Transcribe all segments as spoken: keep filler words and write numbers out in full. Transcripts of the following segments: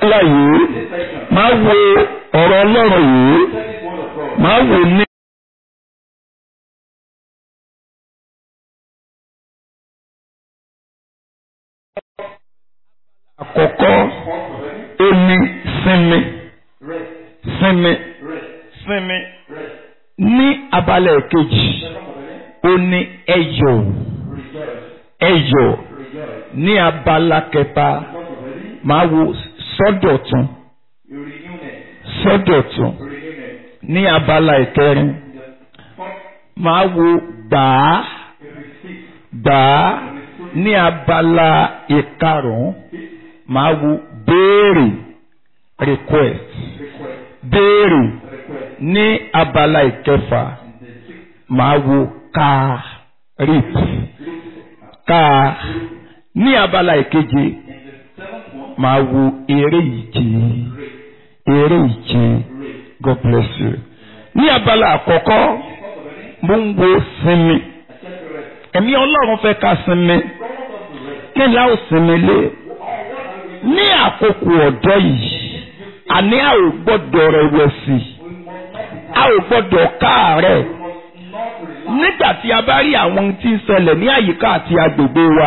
ńlá yìí máa wo ọ̀rọ̀ Ọlọ́run yìí máa wò ní. Àkọ́kọ́ ó ní sinmi sinmi sinmi ní abala kejì ó ní ẹyọ̀ ẹyọ̀ ní abala kẹta máa wo sọ́dọ̀tun sọ́dọ̀tun ní abala ìkẹrin máa wo gbàá gbàá ní abala ìkarùn-ún máa wo béèrè request béèrè ní abala ìkẹfà máa wo ká rip ká ní abala ìkeje máa wo eré ìje eré ìje God bless you. Ní abala àkọ́kọ́ mo ń wo sinmi ẹ̀mí Ọlọ́run fẹ́ ká sinmi kí ni a ó sinmi lé ní àkókò ọ̀dọ́ yìí àní a ò gbọ́dọ̀ rẹ̀wẹ̀sì a ò gbọ́dọ̀ káàárẹ̀ nígbà tí a bá rí àwọn tí ń ṣẹlẹ̀ ní àyíká àti agbègbè wa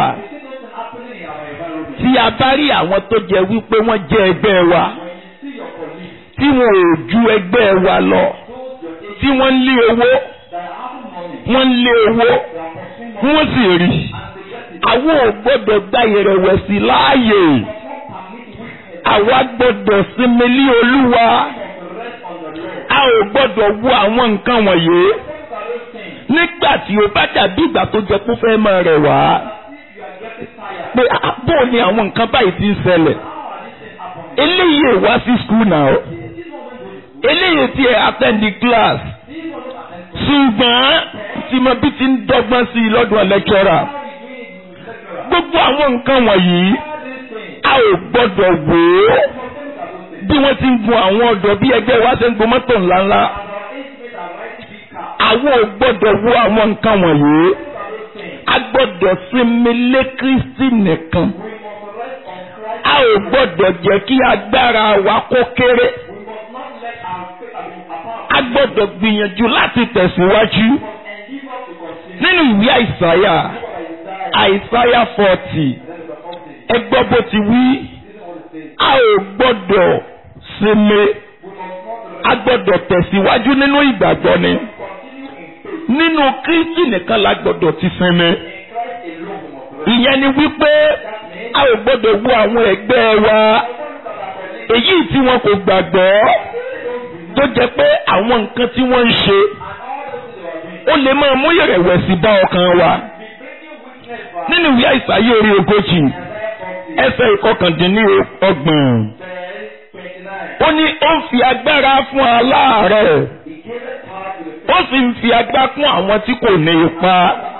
tí a bá rí àwọn tó jẹ́ wípé wọ́n jẹ́ ẹgbẹ́ wa tí wọn ò ju ẹgbẹ́ wa lọ tí wọ́n ń lé owó wọ́n ń lé owó wọ́n sì rí àwọn ò gbọ́dọ̀ gba ìrẹ̀wẹ̀sì láàyè àwa gbọ́dọ̀ sinmi lé Olúwa a ò gbọ́dọ̀ wo àwọn nǹkan wọ̀nyí nígbà tí o bá dàbí ìgbà tó jẹ́ kó fẹ́ máa rẹ̀ wá pé bó ni àwọn nǹkan báyìí ti ń ṣẹlẹ̀ eléyìí wá sí school náà eléyìí tí ẹ attend the class ṣùgbọ́n tí mo bí ti ń dọ́gbọ́n sí i lọ́dún lecturer gbogbo àwọn nǹkan wọ̀nyí a ò gbọ́dọ̀ wò ó bí wọ́n ti ń gun àwọn ọ̀dọ́ bí ẹgbẹ́ wa ṣe ń gun mọ́tò ńláńlá àwọn ò gbọ́dọ̀ wo àwọn nǹkan wọ̀nyí a gbọ́dọ̀ sinmi lé Kristi nìkan a ò gbọ́dọ̀ jẹ́ kí agbára wa kó kéré a gbọ́dọ̀ gbìyànjú láti tẹ̀síwájú nínú ìwé Àìsáyà Àìsáyà forty ẹ gbọ́ bó ti wí a ò gbọ́dọ̀ sinmi a gbọ́dọ̀ tẹ̀síwájú nínú ìgbàgbọ́ ni nínú Kristi nìkan la gbọ́dọ̀ ti sinmi ìyẹn ni wípé a ò gbọ́dọ̀ wo àwọn ẹgbẹ́ wa èyí tí wọn kò gbàgbọ́ tó jẹ́ pé àwọn nǹkan tí wọ́n ń ṣe ó lè máa mú ìrẹ̀wẹ̀sì bá ọkàn wa nínú ìwé Àìsáyà orí ogójì ẹsẹ̀ ìkọkàndínlọ́gbọ̀n ó ní ó ń fi agbára fún aláàárẹ̀ ó sì ń fi agbára fún àwọn tí kò ní ipá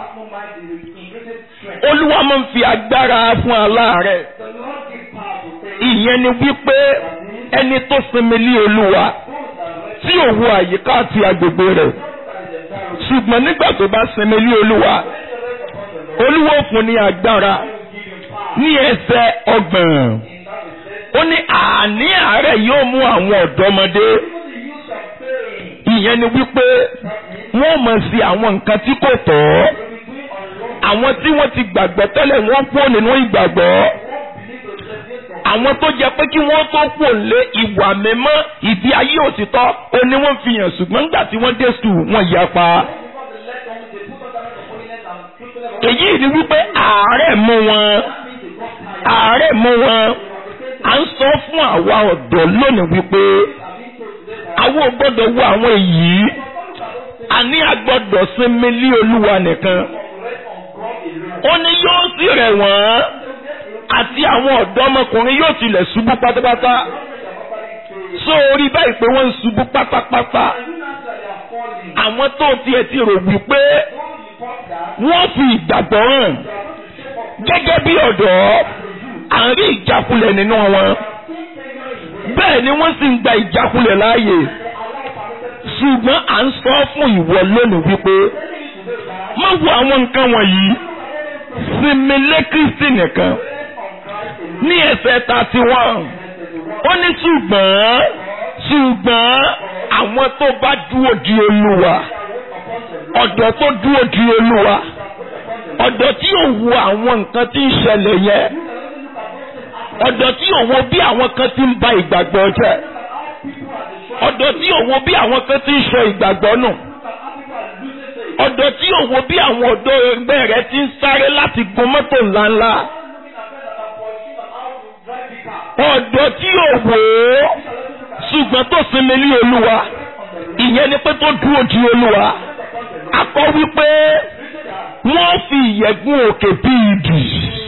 Olúwa máa ń fi agbára fún aláàárẹ̀ ìyẹn ni wípé ẹni tó sinmi lé Olúwa tí ò wo àyíká àti agbègbè rẹ̀ ṣùgbọ́n nígbà tó bá sinmi lé Olúwa Olúwa fún ní agbára ní ẹsẹ̀ ọgbọ̀n ó ní àní àárẹ̀ yóò mú àwọn ọ̀dọ́mọdé ìyẹn ni wípé wọ́n mọ̀ sí àwọn nǹkan tí kò tọ́ àwọn tí wọ́n ti gbàgbọ́ tẹ́lẹ̀ wọ́n kú nínú ìgbàgbọ́ àwọn tó jẹ́ pé kí wọ́n tó kú lé ìwà mímọ́ ìdí ayé òtítọ́ ó ní wọ́n fi hàn ṣùgbọ́n nígbà tí wọ́n dé sùn wọ́n yapa èyí ni wípé àárẹ̀ mú wọn àárẹ̀ mú wọn à ń sọ fún àwa ọ̀dọ́ lónìí wípé àwọn ò gbọ́dọ̀ wo àwọn èyí àní a gbọ́dọ̀ sinmi lé Olúwa nìkan ó ní yóò sì rẹ̀ wọ́n àti àwọn ọ̀dọ́mọkùnrin yóò tilẹ̀ ṣubú pátápátá sórí báyìí pé wọ́n ń ṣubú pátápátá àwọn tó tiẹ̀ ti rò wípé wọ́n fi ìgbàgbọ́ hàn gẹ́gẹ́ bí ọ̀dọ́ à ń rí ìjákulẹ̀ nínú wọn bẹ́ẹ̀ ni wọ́n sì ń gba ìjákulẹ̀ láàyè ṣùgbọ́n à ń sọ fún ìwọ lónìí wípé má wo àwọn nǹkan wọ̀nyí sinmi lé Kristi nìkan ní ẹsẹ̀ thirty one ó ní ṣùgbọ́n ṣùgbọ́n àwọn tó bá dúró di Olúwa, ọ̀dọ́ tó dúró di Olúwa, ọ̀dọ́ tí ò wo àwọn nǹkan tí ń ṣẹlẹ̀ yẹn, ọ̀dọ́ tí ò wo bí àwọn kan ti ń ba ìgbàgbọ́ jẹ́, ọ̀dọ́ tí ò wo bí àwọn kan ti ń sọ ìgbàgbọ́ nù, ọ̀dọ́ tí ò wo bí àwọn ọ̀dọ́ ẹgbẹ́ rẹ̀ ti ń sáré láti gun mọ́tò ńláńlá, ọ̀dọ́ tí ò wò ó ṣùgbọ́n tó sinmi ní Olúwa, ìyẹn ni pé tó dúró di Olúwa. A kọ wípé wọ́n fi ìyẹ̀gún òkè bí idì.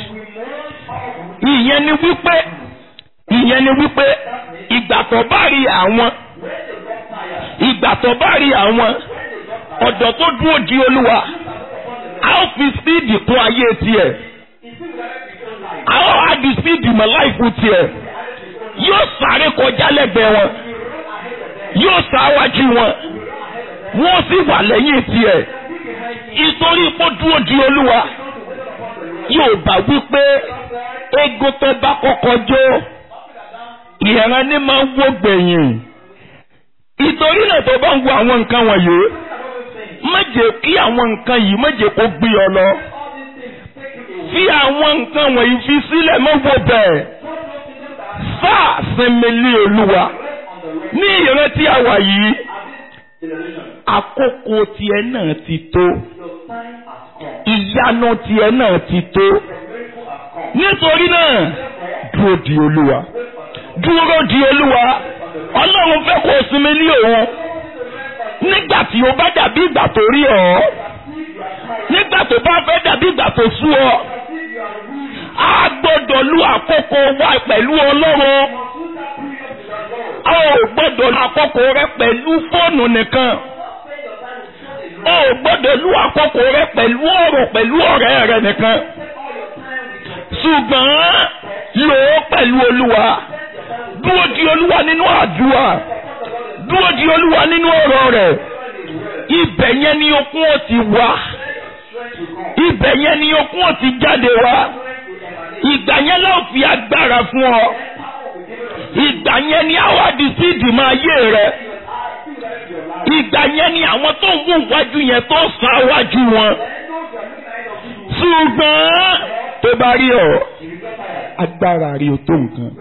Ìyẹn ni wípé ìyẹn ni wípé ìgbà tó bá rí àwọn ìgbà tó bá rí àwọn ọ̀dọ́ tó dúró di Olúwa, a ó fi síìdì kún ayé tiẹ̀, a ó adi síìdì mọ́ láìpù tiẹ̀, yóò sáré kọjá lẹ́gbẹ̀ẹ́ wọn, yóò sáwájú wọn, wọ́n sì wà lẹ́yìn tiẹ̀. Ìtorí pé dúró di Olúwa, yóò bá wípé eégún tó bá kọ́kọ́ jó ìran ní máa ń wó gbẹ̀yìn. Ìtorí náà tó bá ń wo àwọn nǹkan wọ̀nyí, má jẹ́ kí àwọn nǹkan yìí má jẹ́ kó gbé ọ lọ. Fi àwọn nǹkan wọ̀nyí fi sílẹ̀, má wò bẹ́ẹ̀. Sáà sinmi lé Olúwa. Ní ìran tí a wà yìí, àkókò tiẹ̀ náà ti tó, ìyanu tiẹ̀ náà ti tó. Nítorí náà, dúró di Olúwa, dúró di Olúwa. Ọlọ́run fẹ́ kó sinmi ní òun. Nígbà tí o bá dàbí ìgbà tó rí ọ, nígbà tó bá fẹ́ dàbí ìgbà tó sú ọ, a gbọ́dọ̀ lu àkókò wa pẹ̀lú Ọlọ́run. A ò gbọ́dọ̀ lu àkókò rẹ pẹ̀lú fóònù nìkan. O ò gbọ́dọ̀ lu àkókò rẹ pẹ̀lú ọ̀rọ̀ pẹ̀lú ọ̀rẹ́ rẹ nìkan. Ṣùgbọ́n lò ó pẹ̀lú Olúwa. Dúró di Olúwa nínú àdúrà. Dúró di Olúwa nínú ọ̀rọ̀ rẹ̀. Ibẹ̀ yẹn ni okun ó ti wá. Ibẹ̀ yẹn ni okun ó ti jáde wá. Ìgbà yẹn la ó fi agbára fún ọ. Ìgbà yẹn ni àwọn àdìsídì máa yé rẹ. Ìgbà yẹn ni àwọn tó ń wù wájú yẹn tó sá wájú wọn. Ṣùgbọ́n tó bá rí ọ, agbára rí o tó nǹkan.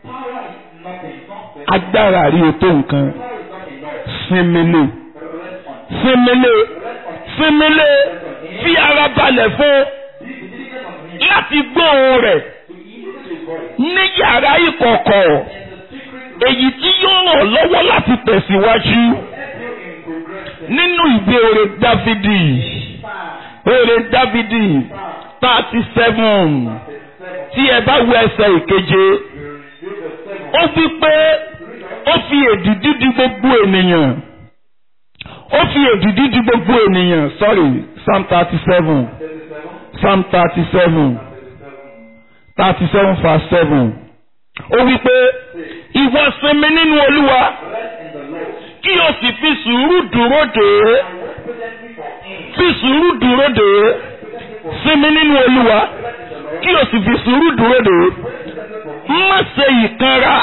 Agbára rí o tó nǹkan. Sinmile, sinmile, sinmile, fi ara balẹ̀ fún láti gbóhùn rẹ̀ ní yàrá ìkọ̀kọ̀, èyí tí yóò ràn lọ́wọ́ láti tẹ̀síwájú nínú ìwé orin Dáfídì, orin Dáfídì thirty seven, tí ẹ bá wo ẹsẹ̀ ìkeje, ó wí pé ó fi èdìdí di gbogbo ènìyàn, ó fi èdìdí di gbogbo ènìyàn, sorry, Psalm thirty seven, Psalm thirty seven, thirty seven verse seven, ó wí pé ìwọ sinmi nínú Olúwa, kí o sì fi sùúrù dúró dè é, fi sùúrù dúró dè é, sinmi nínú Olúwa, kí o sì fi sùúrù dúró dè é, má ṣe ìkanra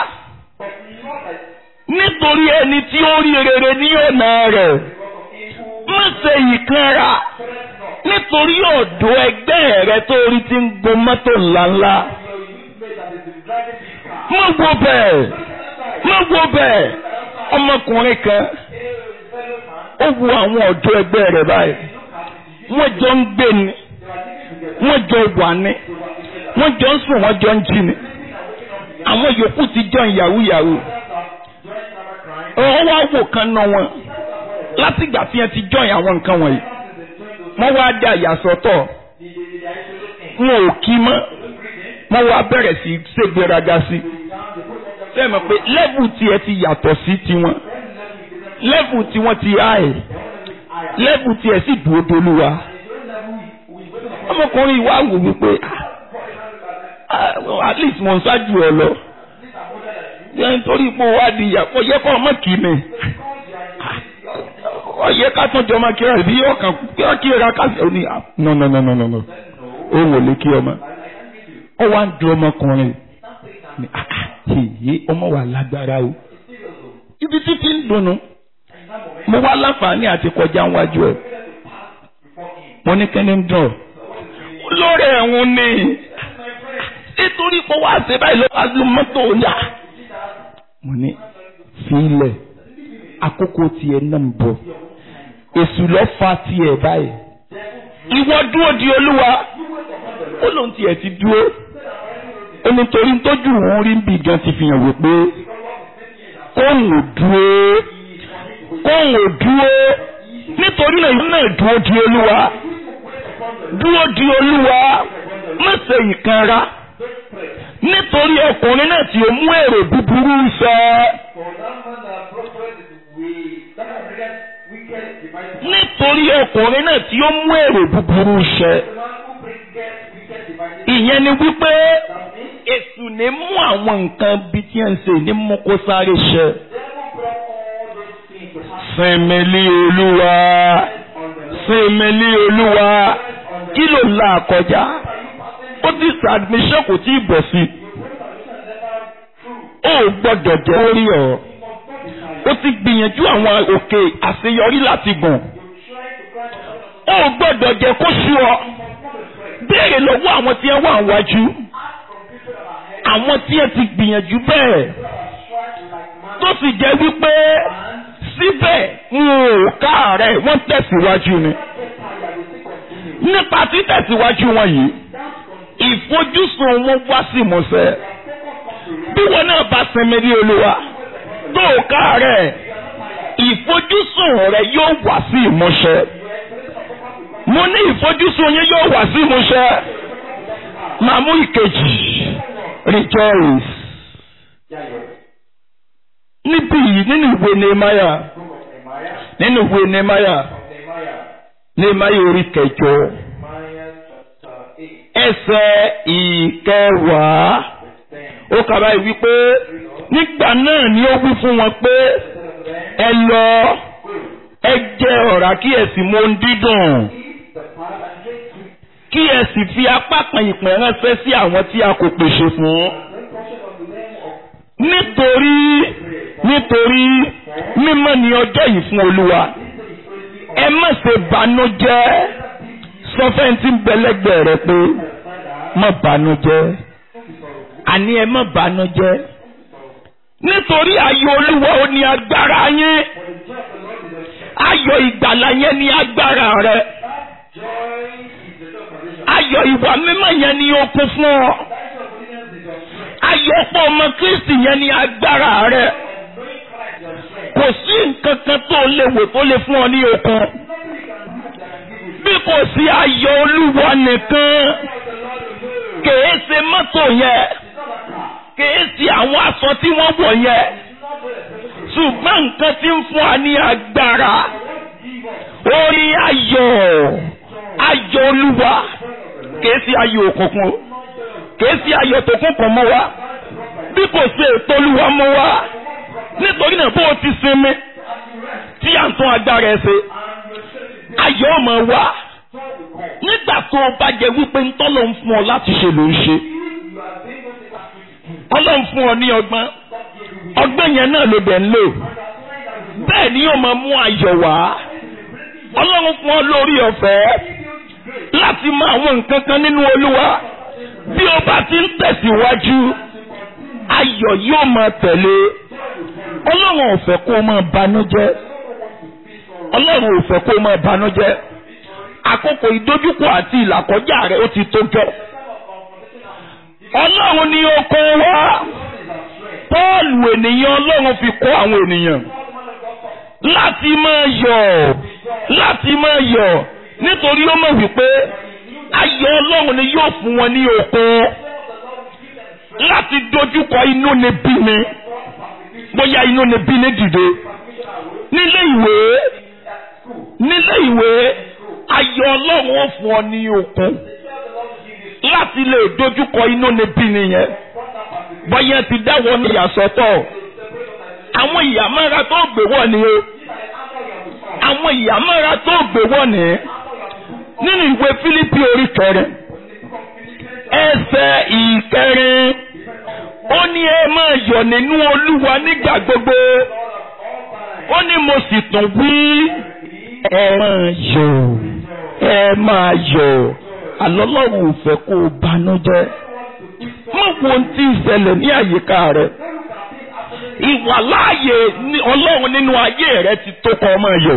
nítorí ẹni tí ó rí rere ní ọ̀nà rẹ̀, má ṣe ìkanra nítorí ọ̀dọ́ ẹgbẹ́ rẹ̀ tó rí ti ń gun mọ́tò ńláńlá. Má wo bẹ́ẹ̀, má wo bẹ́ẹ̀, ọmọkùnrin kan ó wo àwọn ọ̀dọ́ ẹgbẹ́ rẹ̀ báyìí, wọ́n jọ ń gbé ni, wọ́n jọ wà ní, wọ́n jọ ń sùn, wọ́n jọ ń jí ni, àwọn yòókù ti jọ yahoo yahoo. Wọ́n wá wò kan náà wọn láti ìgbà tí wọ́n ti jọ àwọn nǹkan wọ̀nyí, wọ́n wá dá ìyàsọ́tọ̀, wọn ò kí mọ́, wọ́n wá bẹ̀rẹ̀ sí ṣègbéraga sí. Ṣé mọ̀ pé lẹ́bù tiẹ̀ ti yàtọ̀ sí tiwọn, lẹ́bù tiwọn ti háì, lẹ́bù tiẹ̀ sì dúró dolúwa. Ọmọkùnrin wa wò wípé at least mo ń ṣáájú ọ lọ, nítorí pé wá di ìyàpọ̀ yẹ kọ́ ọmọ kì í mi, ọyẹ ká tún jọ máa kíra ìbí ọkàn kíra ká sí ní no no no no no no ó wò lé kí ọmọ ọ wá ń di ọmọkùnrin èyí ọmọ wa lágbára o ibi tí fi ń dùnnú mo wá láǹfààní àti kọjá wájú ẹ̀ mo ní kẹ́ni ń dùn lórí ẹ̀hún ni nítorí pé wá ṣe báyìí lọ́wọ́ lu mọ́tò yá mo ní fílẹ̀ àkókò tiẹ̀ náà ń bọ̀ èṣù lọ́ fa tiẹ̀ báyìí ìwọ dúró di Olúwa ó lóun tiẹ̀ ti dúró ó nítorí tójú òun rí bí gan ti fi hàn wípé kóun ò dúró kóun ò dúró nítorí náà ìlú náà dúró di Olúwa dúró di Olúwa má ṣe ìkanra nítorí ọkùnrin náà tí ó mú èrò búburú sọ nítorí ọkùnrin náà tí ó mú èrò búburú ṣẹ ìyẹn ni wípé èṣù ní mú àwọn nǹkan bí tí ń ṣe ní mú kó sáré ṣẹ. Sinmi lé Olúwa sinmi lé Olúwa kí ló là kọjá ó ti sàdmíṣẹ́ kò tí ì bọ̀ sí ó gbọ́dọ̀ jẹ́ orí ọ̀ ó ti gbìyànjú àwọn òkè àṣeyọrí láti gùn ó gbọ́dọ̀ jẹ́ kó sú ọ béèrè lọ́wọ́ àwọn tí ẹ wà wájú àwọn tí ẹ ti gbìyànjú bẹ́ẹ̀ tó sì jẹ́ wípé síbẹ̀ ń ò káàárẹ̀ wọ́n tẹ̀síwájú ni nípa títẹ̀síwájú wọn yìí ìfojúsùn wọn wá sí ìmúṣẹ bí wọn náà bá sinmi ní Olúwa tó ò káàárẹ̀ ìfojúsùn rẹ yóò wá sí ìmúṣẹ mo ní ìfojúsùn yín yóò wá sí ìmúṣẹ màá mú ìkejì rejoice níbí yìí nínú ìwé Nehemiah nínú ìwé Nehemiah Nehemiah orí kẹjọ ẹsẹ̀ ìkẹwàá ó kà báyìí wípé nígbà náà ni ó wí fún wọn pé ẹ lọ ẹ jẹ ọ̀rá kí ẹ sì mu ohun dídùn kí ẹ sì fi apá kan ìpín ránṣẹ́ sí àwọn tí a kò pèsè fún nítorí nítorí mímọ́ ni ọjọ́ yìí fún Olúwa ẹ má ṣe bànújẹ́ sọ fẹ́ntì ń bẹ lẹ́gbẹ̀ẹ́ rẹ pé má bànújẹ́ àní ẹ má bànújẹ́ nítorí ayọ̀ Olúwa ó ní agbára yín ayọ̀ ìgbàlà yẹn ní agbára rẹ ayọ̀ ìwà mímọ́ yẹn ní okun fún ọ ayọ̀ ọ̀pọ̀ ọmọ Kristi yẹn ní agbára rẹ kò sí nǹkan kan tó lè wò tó lè fún ọ ní okun bí kò sí ayọ̀ Olúwa nìkan kèé ṣe mọ́tò yẹn kèé ṣe àwọn aṣọ tí wọ́n wọ̀ yẹn ṣùgbọ́n nǹkan tí ń fún wa ní agbára ó ní ayọ̀ ayọ̀ Olúwa kèé ṣe ayọ̀ òkùnkùn kèé ṣe ayọ̀ tó kún pọ̀ mọ́ wa bí kò ṣe ètò Olúwa mọ́ wa nítorí náà bó o ti sinmi tí à ń tún agbára ẹ ṣe ayọ̀ ọmọ wa nígbà tó o bá jẹ wípé ntọ́lọ́ ń fún ọ láti ṣe ló ń ṣe Ọlọ́run fún ọ ní ọgbọ́n ọgbọ́n yẹn náà ló dẹ̀ ń lò bẹ́ẹ̀ ni yóò máa mú ayọ̀ wá Ọlọ́run fún ọ lórí ọ̀fẹ́ láti mọ àwọn nǹkan kan nínú Olúwa bí o bá ti ń tẹ̀síwájú ayọ̀ yóò máa tẹ̀lé Ọlọ́run ò fẹ́ kó o máa banújẹ́ Ọlọ́run ò fẹ́ kó o máa banújẹ́ àkókò ìdójúkọ àti ìlàkọjá rẹ ó ti tó gẹ́ Ọlọ́run ni ó kọ́ wá Pọ́ọ̀lù ènìyàn Ọlọ́run fi kọ́ àwọn ènìyàn láti máa yọ̀ láti máa yọ̀ nítorí ó mọ̀ wípé ayọ̀ Ọlọ́run ni yóò fún wọn ní okun láti dojúkọ inú ni bí ni bóyá inú ni bí ni dìde nílé ìwé nílé ìwé ayọ̀ Ọlọ́run ó fún ọ ní okun láti lè dojúkọ inú ni bí ni yẹn bóyá ti dáwọ́ ní ìyàsọ́tọ̀ àwọn ìyàmọ́ra tó gbé wọ̀ ni o àwọn ìyàmọ́ra tó gbé wọ̀ ni nínú ìwé Fílípì orí kẹrin ẹsẹ̀ ìkẹrin Ó ní ẹ máa yọ̀ nínú Olúwa nígbà gbogbo. Ó ní mo sì tún wí ẹ máa yọ̀ ẹ máa yọ̀. Àlọ́ Ọlọ́run ò fẹ́ kó o banújẹ́. Má wo ohun tí ń ṣẹlẹ̀ ní àyíká rẹ̀. Ìwàláàyè Ọlọ́run nínú ayé rẹ̀ ti tó kọ́ ọmọ yọ̀.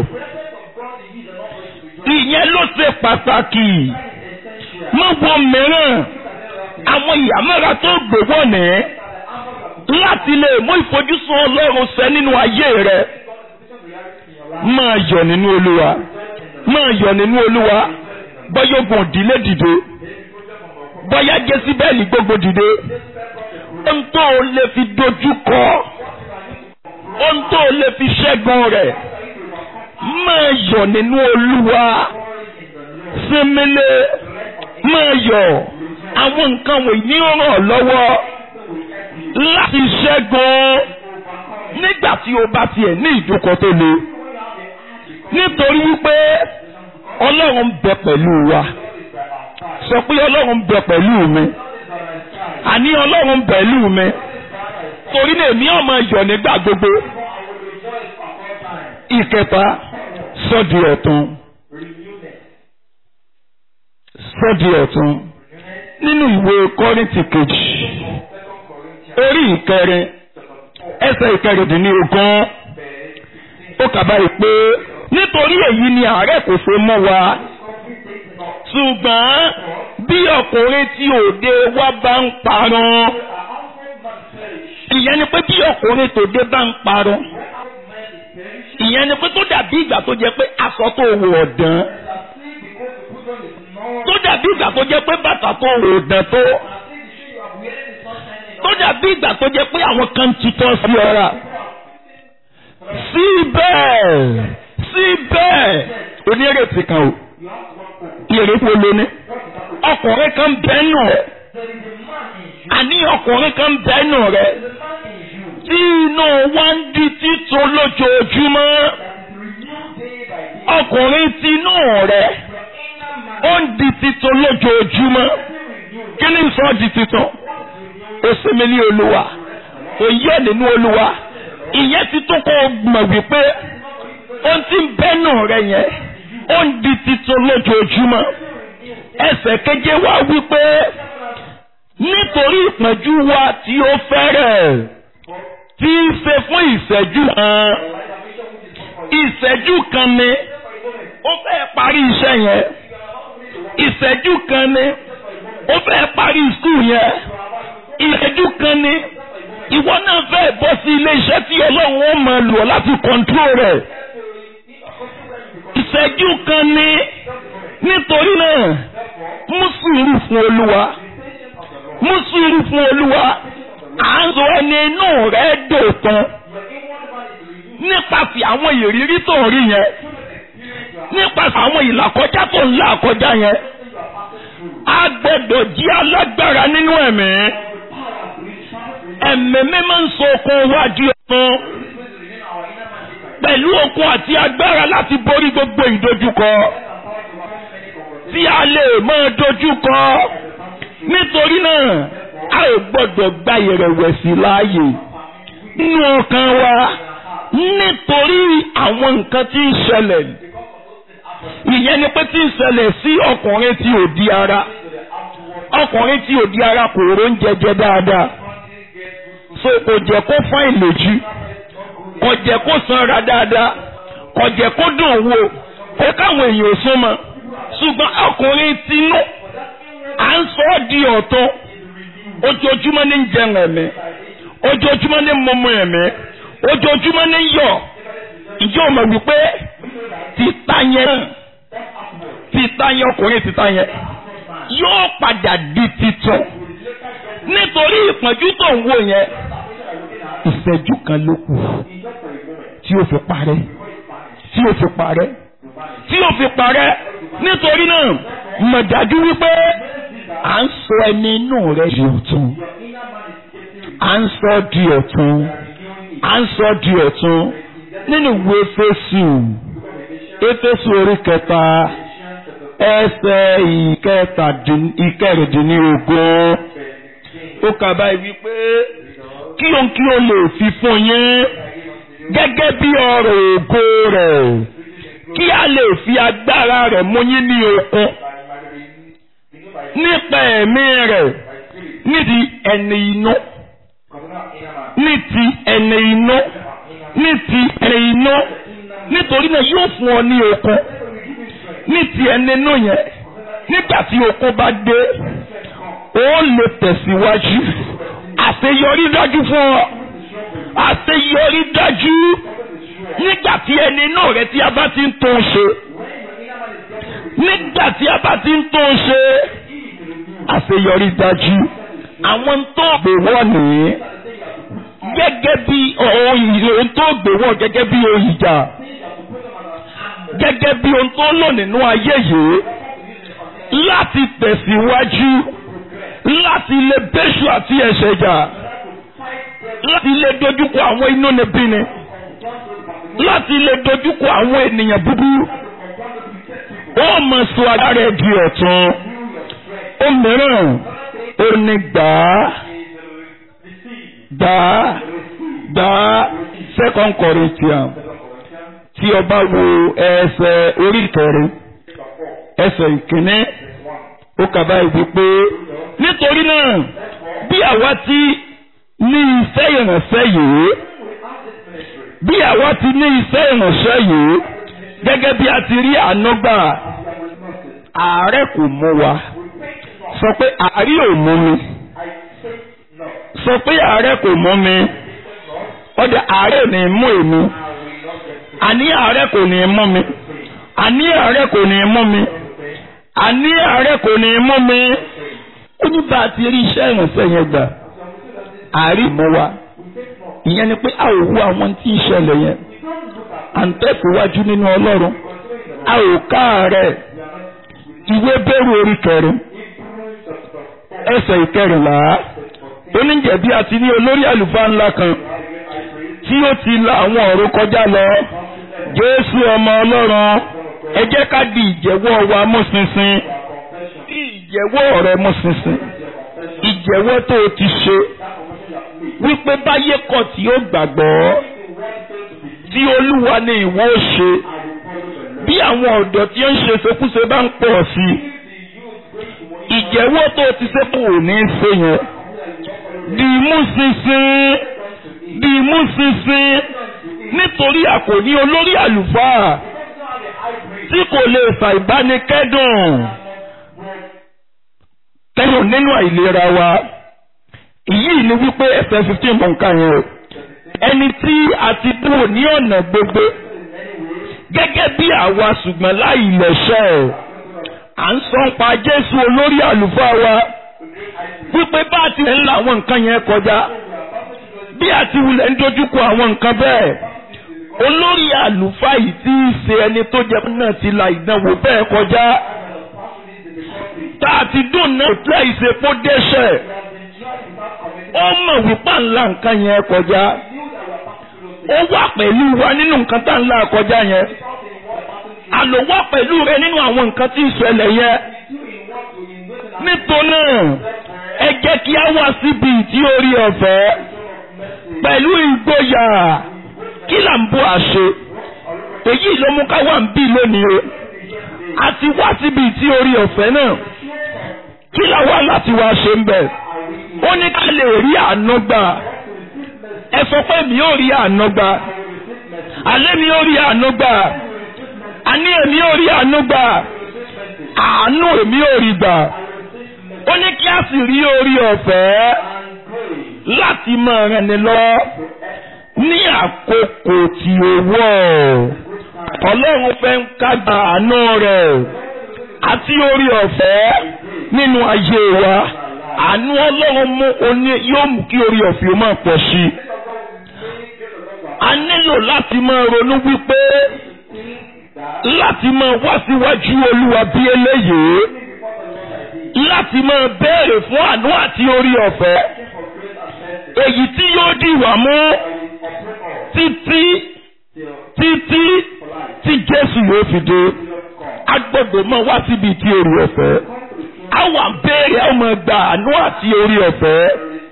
Ìyẹn ló ṣe pàtàkì. Má wo mìíràn àwọn ìyàmọ́ra tó gbowó ní láti lè mú ìfojúsùn Ọlọ́run ṣẹ nínú ayé rẹ̀. Máa yọ̀ nínú Olúwa. Máa yọ̀ nínú Olúwa. Bọ́yá ogun ìdílé dìde. Bọ́yá Jésíbẹ́lì gbogbo dìde. Ohun tó o lè fi dojú kọ. Ohun tó o lè fi ṣẹ́gun rẹ̀. Máa yọ̀ nínú Olúwa. Sinmile. Máa yọ̀. Àwọn nǹkan wọ̀nyí ó ràn ọ́ lọ́wọ́ láti ṣẹ́gun nígbà tí o bá tiẹ̀ ní ìdúkọ tó le. Nítorí wípé Ọlọ́run bẹ pẹ̀lú wa. Sọ pé Ọlọ́run bẹ pẹ̀lú mi. Àní Ọlọ́run pẹ̀lú mi. Torí náà èmi ó máa yọ̀ nígbà gbogbo. Ìkẹta, sọ di ọ̀tun. Sọ di ọ̀tun. Nínú ìwé Kọ́ríńtì kejì, orí ìkẹrin, ẹsẹ̀ ìkẹrìndínlógún, ó kà báyìí pé nítorí èyí ni àárẹ̀ kò ṣe mọ́ wa. Ṣùgbọ́n bí ọkùnrin tí òde wa bá ń parun, ìyẹn ni pé bí ọkùnrin tòde bá ń parun, ìyẹn ni pé tó dàbí ìgbà tó jẹ́ pé aṣọ tó wọ̀ ọ̀dán, tó dàbí ìgbà tó jẹ́ pé bàtà tó wọ̀ ọ̀dán tó, tó dàbí ìgbà tó jẹ́ pé àwọn kan tutọ́ sí ọ̀rá. Síbẹ̀ síbẹ̀ onírètí kan o, ìrètí wo ló ní? Ọkùnrin kan bẹ́ẹ̀nù rẹ̀, àní ọkùnrin kan bẹ́ẹ̀nù rẹ̀ tí inú wa ń di títún lójoojúmọ́. Ọkùnrin tí inú rẹ̀ ó ń di títún lójoojúmọ́. Kí ni sọ di títún? Ó sinmi ní Olúwa, ó yẹ nínú Olúwa. Ìyẹn ti tó kó mọ̀ wípé ó ti ń bẹ́ẹ̀nù rẹ̀ yẹn ó ń di títún lójoojúmọ́. Ẹsẹ̀ keje wá wípé nítorí ìpọ́njú wa tí ó fẹ́rẹ̀ tí í ṣe fún ìṣẹ́jú kan, ìṣẹ́jú kan ni ó fẹ́ parí iṣẹ́ yẹn, ìṣẹ́jú kan ni ó fẹ́ parí skul yẹn, ìṣẹ́jú kan ni ìwọ náà fẹ́ bọ́ sí ilé iṣẹ́ tí Ọlọ́run ó máa lò láti kọ̀ǹtró rẹ̀. Ìṣẹ́jú kan ni. Nítorí náà mú sùúrù fún Olúwa, mú sùúrù fún Olúwa. À ń sọ ẹni inú rẹ̀ dòkan nípasẹ̀ àwọn ìrírí tó ń rí yẹn, nípasẹ̀ àwọn ìlàkọjá tó ń là kọjá yẹn. A gbọ́dọ̀ jí alágbára nínú ẹ̀mí. Ẹ̀mí mímọ́ ń so okun wájú ọ̀tún pẹ̀lú okun àti agbára láti borí gbogbo ìdojúkọ tí a lè máa dojúkọ. Nítorí náà a ò gbọ́dọ̀ gba ìrẹ̀wẹ̀sì láàyè nínú ọkàn wa nítorí àwọn nǹkan tí ń ṣẹlẹ̀. Ìyẹn ni pé tí ń ṣẹlẹ̀ sí ọkùnrin tí ò di ara. Ọkùnrin tí ò di ara kò róúnjẹ jẹ dáadáa. So kò jẹ́ kó fún ìlòjú, kò jẹ́ kó sanra dáadáa, kò jẹ́ kó dùn wò, kó káwọn èèyàn súnmọ́. Ṣùgbọ́n ọkùnrin tinú à ń sọ ọ́ di ọ̀tọ̀. Ojoojúmọ́ ní ń jẹun ẹ̀mí, ojoojúmọ́ ní ń mọmọ ẹ̀mí, ojoojúmọ́ ní ń yọ̀. Ǹjẹ́ o mọ̀ wípé títa yẹn, títa yẹn ọkùnrin títa yẹn yóò padà di titun nítorí ìpọ́njú tó ń wò yẹn. Ìṣẹ́jú kan ló kù tí ó fi parẹ́, tí ó fi parẹ́, tí ó fi parẹ́. Nítorí náà mọ̀ dájú wípé à ń sọ ẹni inú rẹ̀ di ọ̀tun, à ń sọ di ọ̀tun, à ń sọ di ọ̀tun. Nínú ìwé Éfésù, Éfésù orí kẹta ẹsẹ̀ ìkẹrìndínlógún. ó kà báyìí wípé kí òun kí ó lè fi fún yín gẹ́gẹ́ bí ọrọ̀ ògo rẹ̀, kí a lè fi agbára rẹ̀ mú yín ní okun nípa ẹ̀mí rẹ̀ ní ti ẹni inú, ní ti ẹni inú, ní ti ẹni inú, nítorí náà yóò fún ọ ní okun ní ti ẹni inú yẹn. Nígbà tí okun bá dé, ó lè tẹ̀síwájú. Àṣeyọrí dájú fún ọ. Àṣeyọrí dájú. Nígbà tí ẹni inú rẹ tí a bá ti ń tó ń ṣe. Nígbà tí a bá ti ń tó ń ṣe. Àṣeyọrí dájú. Àwọn tó gbé wọ́n nìyí. Gẹ́gẹ́ bí ohun tó gbé wọ́n gẹ́gẹ́ bí ohun ìjà. Gẹ́gẹ́ bí ohun tó lò nínú ayé yìí. Láti tẹ̀síwájú. Láti lè bẹ́ṣù àti ẹ̀ṣẹ̀ jà. Láti lè dojúkọ àwọn inúnibíni. Láti lè dojúkọ àwọn ènìyàn búburú. Ó mọ̀ sọ agbára ẹ̀ di ọ̀tun. Ó mìíràn ó ní gbàá gbàá gbàá Second Corinthians tí o bá wo ẹsẹ̀ orí ìkẹrin ẹsẹ̀ ìkíní ó kà báyìí wípé nítorí náà bí àwa ti ní iṣẹ́ ìránṣẹ́ yìí bí àwa ti ní iṣẹ́ ìránṣẹ́ yìí gẹ́gẹ́ bí a ti rí àánú gbà, àárẹ̀ kò mú wa. Sọ pé àárí ò mú mi. Sọ pé àárẹ̀ kò mú mi. Ọdẹ àárẹ̀ ní mú èmi. Àní àárẹ̀ kò ní mú mi. Àní àárẹ̀ kò ní mú mi. Àní àárẹ̀ kò ní mú mi. Ó ní bá a ti rí iṣẹ́ ìrànṣẹ́ yẹn gbà. Àárí mú wa. Ìyẹn ni pé a ò wo àwọn tí ń ṣẹlẹ̀ yẹn. À ń tẹ̀síwájú nínú Ọlọ́run. A ò káàárẹ̀. Ìwé Bẹ́rù orí kẹrin. Ẹsẹ̀ ìkẹrìnlá. Oníjẹ̀bi àti ní olórí àlùfáà ńlá kan tí ó ti la àwọn ọ̀run kọjá lọ. Jésù ọmọ Ọlọ́run, ẹ jẹ́ ká di ìjẹ́wọ́ wa mú ṣinṣin. Di ìjẹ́wọ́ rẹ mú ṣinṣin. Ìjẹ́wọ́ tó o ti ṣe. Wípé báyé kọ̀ tí ó gbàgbọ́. Tí Olúwa ni ìwọ ó ṣe. Bí àwọn ọ̀dọ́ tí ó ń ṣe ṣekúṣe bá ń pọ̀ sí i. Ìjẹ́wọ́ tó o ti ṣe kò ní í ṣe yẹn. Di mú ṣinṣin. Di mú ṣinṣin. Nítorí a kò ní olórí àlùfáà tí kò lè ṣàìbánikẹ́dùn kẹ́dùn nínú àìlera wa. Èyí ni wípé ẹsẹ̀ fifteen mọ̀ nǹkan yẹn o. Ẹni tí a ti kúrò ní ọ̀nà gbogbo gẹ́gẹ́ bí àwa ṣùgbọ́n láì lẹ́ṣẹ̀. À ń sọ pa Jésù olórí àlùfáà wa wípé bá a ti ń la àwọn nǹkan yẹn kọjá. Bí a ti wulẹ̀ ń dojúkọ àwọn nǹkan bẹ́ẹ̀. Olórí àlùfáà yìí tí í ṣe ẹni tó jẹ́ náà ti la ìdánwò bẹ́ẹ̀ kọjá. Tá a ti dùn náà tẹ́ ìṣepó dẹ́ṣẹ̀. Ó mọ̀ wípé ńlá nǹkan yẹn kọjá. Ó wà pẹ̀lú wa nínú nǹkan tá ńlá kọjá yẹn. Àlò wà pẹ̀lú rẹ nínú àwọn nǹkan tí ìṣẹ̀lẹ̀ yẹn. Nítorí náà, ẹ jẹ́ kí á wá síbi tí orí ọ̀fẹ́ pẹ̀lú ìgboyà. Kí là ń bó àṣẹ? Èyí ló mú ká wà ń bí lónìí o. A ti wá síbi tí orí ọ̀fẹ́ náà. Kí là wá láti wá ṣe ń bẹ̀? Ó ní ká lè rí àánú gbà. Ẹ sọ pé mi ò rí àánú gbà. Alẹ́ mi ò rí àánú gbà. Àní èmi ò rí àánú gbà. Àánú èmi ò rí gbà. Ó ní kí a sì rí orí ọ̀fẹ́ láti máa ràn ní lọ ní àkókò tí ó wọ̀. Ọlọ́run fẹ́ ń kágbá àánú rẹ̀ àti orí ọ̀fẹ́ nínú ayé wa. Àánú Ọlọ́run mú oní yóò mú kí orí ọ̀fẹ́ ó máa pọ̀ sí i. A nílò láti máa ronú wípé láti máa wá síwájú Olúwa bí eléyìí. Láti máa béèrè fún àánú àti orí ọ̀fẹ́. Èyí tí yóò dì wá mú títí títí tí Jésù yóò fi dé. A gbọ́dọ̀ máa wá síbi tí orí ọ̀fẹ́. A wà béèrè, a máa gba àánú àti orí ọ̀fẹ́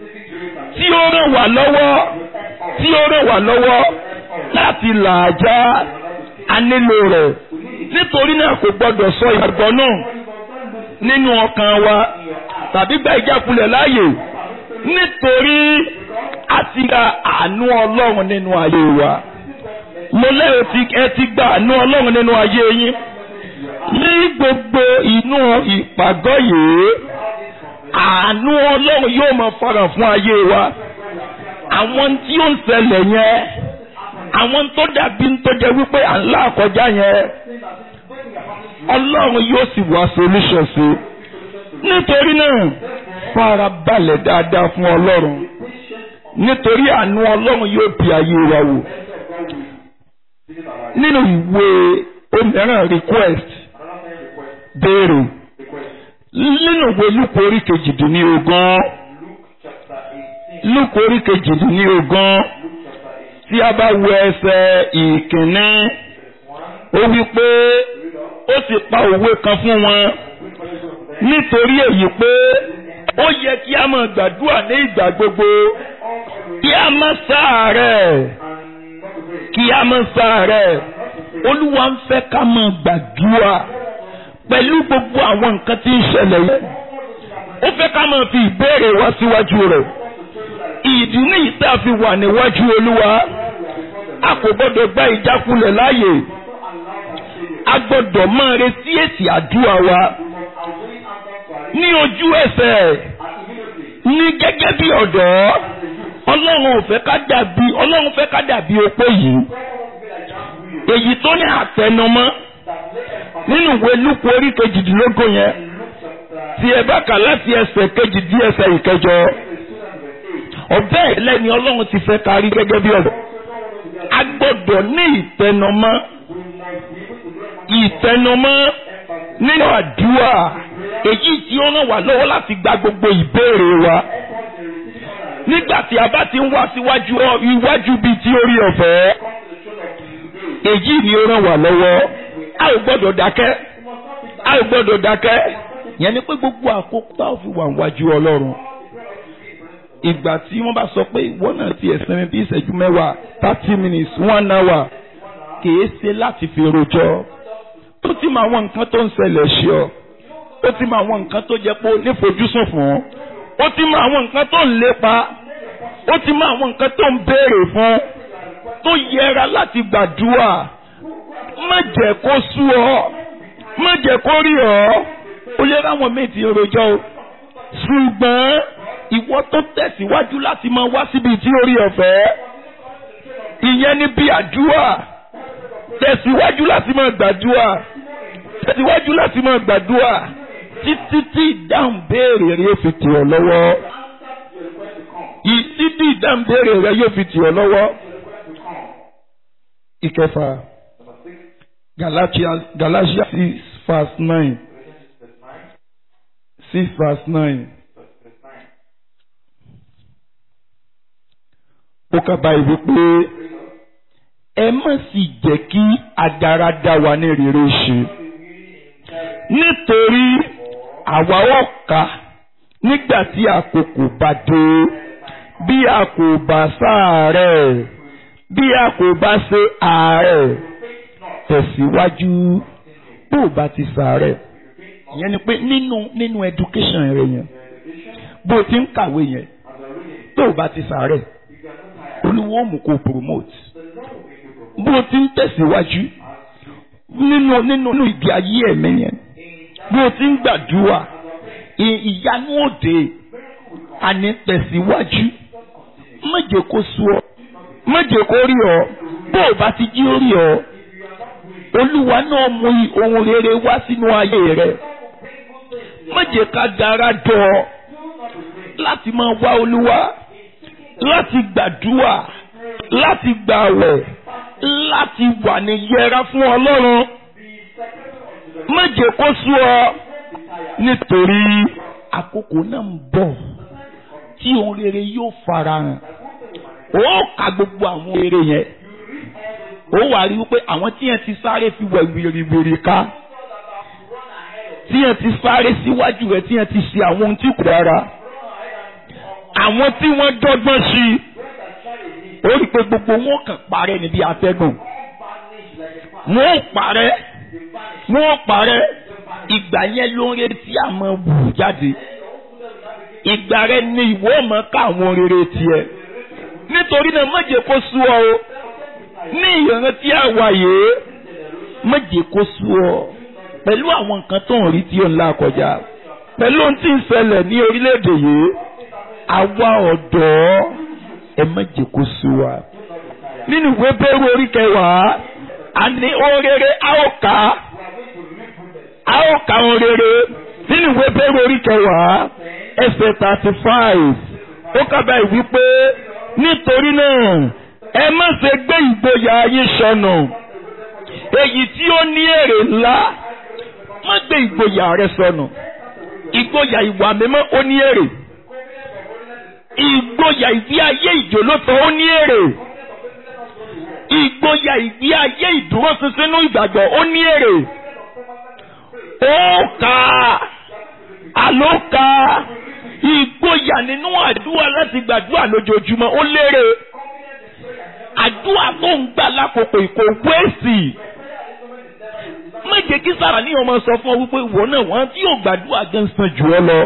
tí ó ràn wá lọ́wọ́ tí ó ràn wá lọ́wọ́ láti làájá a nílò rẹ̀. Nítorí náà kò gbọdọ̀ sọ ìgbàgbọ́ náà nínú ọkàn wa tàbí gba ìjákulẹ̀ láàyè, nítorí a ti gba àánú Ọlọ́run nínú ayé wa. Mo lérò tí ẹ ti gba àánú Ọlọ́run nínú ayé yín. Ní gbogbo inú ìpàgọ́ yìí, àánú Ọlọ́run yóò máa fara fún ayé wa. Àwọn tí ó ń ṣẹlẹ̀ yẹn, àwọn tó dàbí tó jẹ́ wípé à ń là kọjá yẹn, Ọlọ́run yóò sì wá solution sí. Nítorí náà, fara balẹ̀ dáadáa fún Ọlọ́run. Nítorí àánú Ọlọ́run yóò bí ayé wa wò. Nínú ìwé òmíràn request béèrè. Nínú ìwé Lúùkù orí kejìdínlógún. Lúùkù orí kejìdínlógún. Tí a bá wo ẹsẹ̀ ìkíní, ó wí pé ó sì pa òwe kan fún wọn. Nítorí èyí pé ó yẹ kí a máa gbàdúrà ní ìgbà gbogbo, kí a má ṣàárẹ̀, kí a má ṣàárẹ̀. Olúwa ń fẹ́ ká máa gbàdúrà pẹ̀lú gbogbo àwọn nǹkan tí ń ṣẹlẹ̀ yìí. Ó fẹ́ ká máa fi ìbéèrè wá síwájú rẹ̀. Ìdí nìyí tá a fi wà níwájú Olúwa. A kò gbọdọ̀ gba ìjákulẹ̀ láàyè. A gbọdọ̀ máa retí èsì àdúrà wa ní ojú ẹsẹ̀. Ní gẹ́gẹ́ bí ọ̀dọ́, Ọlọ́run ò fẹ́ ká dàbí Ọlọ́run fẹ́ ká dàbí opó yìí. Èyí tó ní àtẹnumọ́ nínú ìwé Lúùkù orí kejìdínlógún yẹn, tí ẹ bá kà láti ẹsẹ̀ kejì dí ẹsẹ̀ ìkẹjọ. Ọ̀bẹ́ ẹlẹ́ni Ọlọ́run ti fẹ́ kárí gẹ́gẹ́ bí ọ̀dọ́. A gbọ́dọ̀ ní ìtẹnumọ́ ìtẹnumọ́ nínú àdúrà, èyí tí ó ràn wá lọ́wọ́ láti gba gbogbo ìbéèrè wa. Nígbà tí a bá ti ń wá síwájú iwájú bíi tí orí ọ̀fẹ́, èyí ni ó ràn wá lọ́wọ́. A ò gbọ́dọ̀ dákẹ́, a ò gbọ́dọ̀ dákẹ́. Yẹn ni pé gbogbo àkókò tá a fi wà níwájú Ọlọ́run. Ìgbà tí wọ́n bá sọ pé ìwọ náà ti ẹ̀sìn mi bí ìṣẹ́jú mẹ́wàá, thirty minutes, one hour, kìí ṣe láti fi rojọ́. Ó ti mọ àwọn nǹkan tó ń ṣẹlẹ̀ sí ọ. Ó ti mọ àwọn nǹkan tó jẹ́ pé ó nífojúsùn fún. Ó ti mọ àwọn nǹkan tó ń lépa. Ó ti mọ àwọn nǹkan tó ń béèrè fún. Tó yẹra láti gbàdúrà. Má jẹ́ kó sú ọ. Má jẹ́ kó rí ọ. Ó yẹ káwọn míì ti rojọ́ o. Ṣùgbọ́n ìwọ tó tẹ̀síwájú láti máa wá síbi tí orí ọ̀fẹ́. Ìyẹn ni bí àdúrà. Tẹ̀síwájú láti máa gbàdúrà. Tẹ̀síwájú láti máa gbàdúrà. Títí tí ìdáhùn béèrè rẹ yóò fi tì ọ́ lọ́wọ́. Títí tí ìdáhùn béèrè rẹ yóò fi tì ọ́ lọ́wọ́. Ìkẹfà. Galatians Galatians six verse nine. Six verse nine. Ó kà báyìí wípé ẹ má sì jẹ́ kí agara dá wa ní rere ṣe, nítorí àwa ó kà nígbà tí àkókò bá dé, bí a kò bá ṣàárẹ̀, bí a kò bá ṣe àárẹ̀, tẹ̀síwájú bó o bá ti ṣàárẹ̀. Ìyẹn ni pé nínú nínú education rẹ yẹn, bó o ti ń kàwé yẹn, tó o bá ti ṣàárẹ̀, Olúwa mú kó promote. Bó o ti ń tẹ̀síwájú nínú nínú ìgbé ayé ẹ̀mí yẹn, bó o ti ń gbàdúrà, ìyanu òde, àní tẹ̀síwájú. Má jẹ́ kó sú ọ, má jẹ́ kó rí ọ. Bó o bá ti jí orí ọ, Olúwa náà mú ohun rere wá sínú ayé rẹ. Má jẹ́ ká dára dọ̀ ọ́ láti máa wá Olúwa, láti gbàdúrà, láti gbààwẹ̀, láti wà ní yẹra fún Ọlọ́run. Má jẹ́ kó sú ọ, nítorí àkókò náà ń bọ̀ tí ohun rere yóò farahàn. Ó ka gbogbo àwọn rere yẹn. Ó wà rí wípé àwọn tí yẹn ti sáré fi wẹ̀ wìrìwìrì ká, tí yẹn ti sáré síwájú rẹ̀, tí yẹn ti ṣe àwọn ohun tí kò dára, àwọn tí wọ́n dọ́gbọ́n sí i ó rí pé gbogbo wọn kàn parẹ́ níbi atẹ́gùn wọn ò parẹ́ wọn ò parẹ́ ìgbà yẹn ló ń retí àmọ́ wù jáde ìgbà rẹ ni ìwọ ọmọ ká àwọn rere tiẹ̀ nítorí náà má jẹ́ kó sú ọ o ní ìrántí àwàyé má jẹ́ kó sú ọ pẹ̀lú àwọn nǹkan tó ń rí tí ó ń là kọjá pẹ̀lú ohun tí ń ṣẹlẹ̀ ní orílẹ̀-èdè yìí àwa ọ̀dọ́ ẹ má jẹ́ kó sú wa nínú ìwé Hébérù orí kẹwàá àní orere a ó kà a ó kà orere nínú ìwé Hébérù orí kẹwàá ẹsẹ̀ thirty five ó kábàá ìwípé nítorí náà ẹ má ṣe gbé ìgboyà yín sọnù èyí tí ó ní èrè ńlá má gbé ìgboyà rẹ sọnù ìgboyà ìwà mímọ́ ó ní èrè ìgboyà ìgbé ayé ìjòlótọ́ ó ní èrè ìgboyà ìgbé ayé ìdúróṣinṣin nínú ìgbàgbọ́ ó ní èrè ó kà àló kà ìgboyà nínú àdúrà láti gbàdúrà lójoojúmọ́ ó lérè àdúrà tó ń gbà lákòókò ìkó wéèsì má jẹ́ kí sára ní ọmọ sọ fún ọ wípé ìwọ náà wọ́n tí yóò gbàdúrà gan san jù ọ lọ.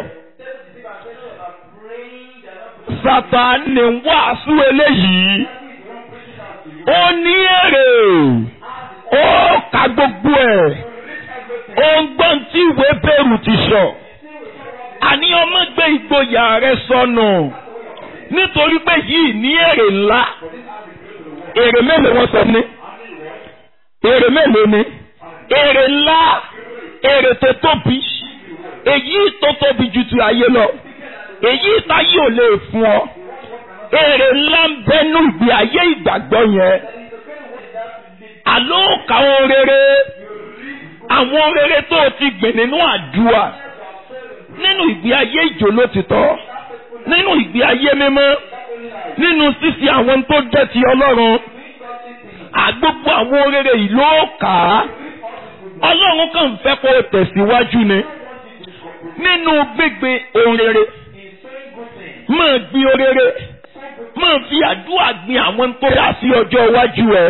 Sátánì ń wàásù eléyìí ó ní èrè ó ka gbogbo ẹ̀ ó ń gbọ́n tí ìwé Hébérù ti sọ àní ọmọ gbé ìgboyà rẹ sọnù nítorí pé yìí ní èrè ńlá èrè mélòó wọ́n sọ ní èrè mélòó ni èrè ńlá èrè tó tóbi èyí tó tóbi ju ti ayé lọ èyí táyé ò lè fún ọ èrè ńlá ń bẹnu ìgbé ayé ìgbàgbọ́ yẹn àló kàwọn rere àwọn rere tó ti gbìn nínú àdúrà nínú ìgbé ayé ìjòlótìtọ́ nínú ìgbé ayé mímọ́ nínú ṣíṣe àwọn tó jẹ́ ti Ọlọ́run àgbogbo àwọn rere yìí ló kà á Ọlọ́run kàn fẹ́ kó tẹ̀síwájú ni nínú gbígbé ohun rere máa gbin ohun rere máa fi àdúrà gbin àwọn tó yá sí ọjọ́ iwájú ẹ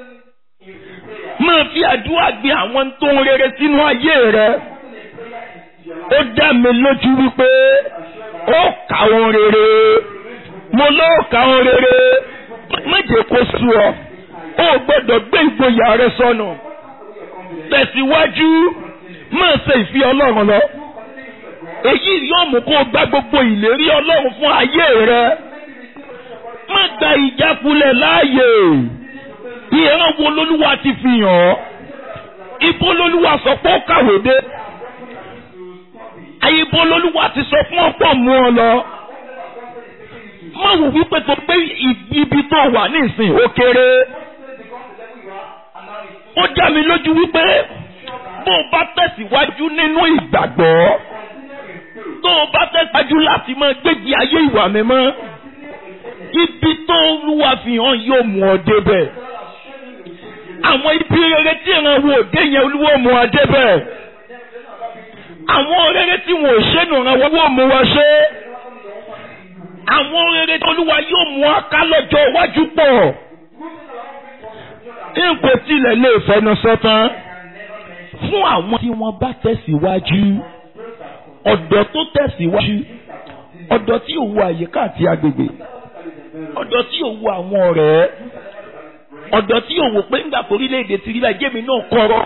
máa fi àdúrà gbin àwọn tó ń rere sínú ayé rẹ ó dá mi lójú wípé ó kà ohun rere mo ló kà ohun rere má jẹ́ kó sú ọ ó gbọ́dọ̀ gbé ìgboyà rẹ sọnù tẹ̀síwájú máa ṣe ìfẹ́ Ọlọ́run lọ èyí yóò mú kó gbá gbogbo ìlérí Ọlọ́run fún ayé rẹ má gba ìjákulẹ̀ láàyè ìran wo lolúwa ti fi hàn ọ́ ibo lolúwa sọ pé ó kàwé dé ibo lolúwa ti sọ fún ọ̀pọ̀ mú ọ lọ má wù wípé tó pé ibi tó wà nísìn ó kéré ó já mi lójú wípé bó o bá tẹ̀síwájú nínú ìgbàgbọ́ tó o bá tẹ̀síwájú láti máa gbégi ayé ìwà mímọ́ ibi tó Olúwa fi hàn yóò mú ọ débẹ̀ àwọn ibi rere tí ìran wo òde yẹn Olúwa mú ọ débẹ̀ àwọn rere tí wọn ò ṣe nù ràn wọ́n wọ́n mú wa ṣe àwọn rere tí Olúwa yóò mú ọ ká lọ́jọ́ iwájú pọ̀ nǹkó tilẹ̀ lè fẹnu sọ́tán fún àwọn tí wọ́n bá tẹ̀síwájú ọ̀dọ́ tó tẹ̀síwájú ọ̀dọ́ tí ò wo àyíká àti agbègbè ọ̀dọ́ tí ò wo àwọn ọ̀rẹ́ ọ̀dọ́ tí ò wò pé ńgbà orílẹ̀-èdè ti rí báyìí jẹ́mi náà kọ́rọ́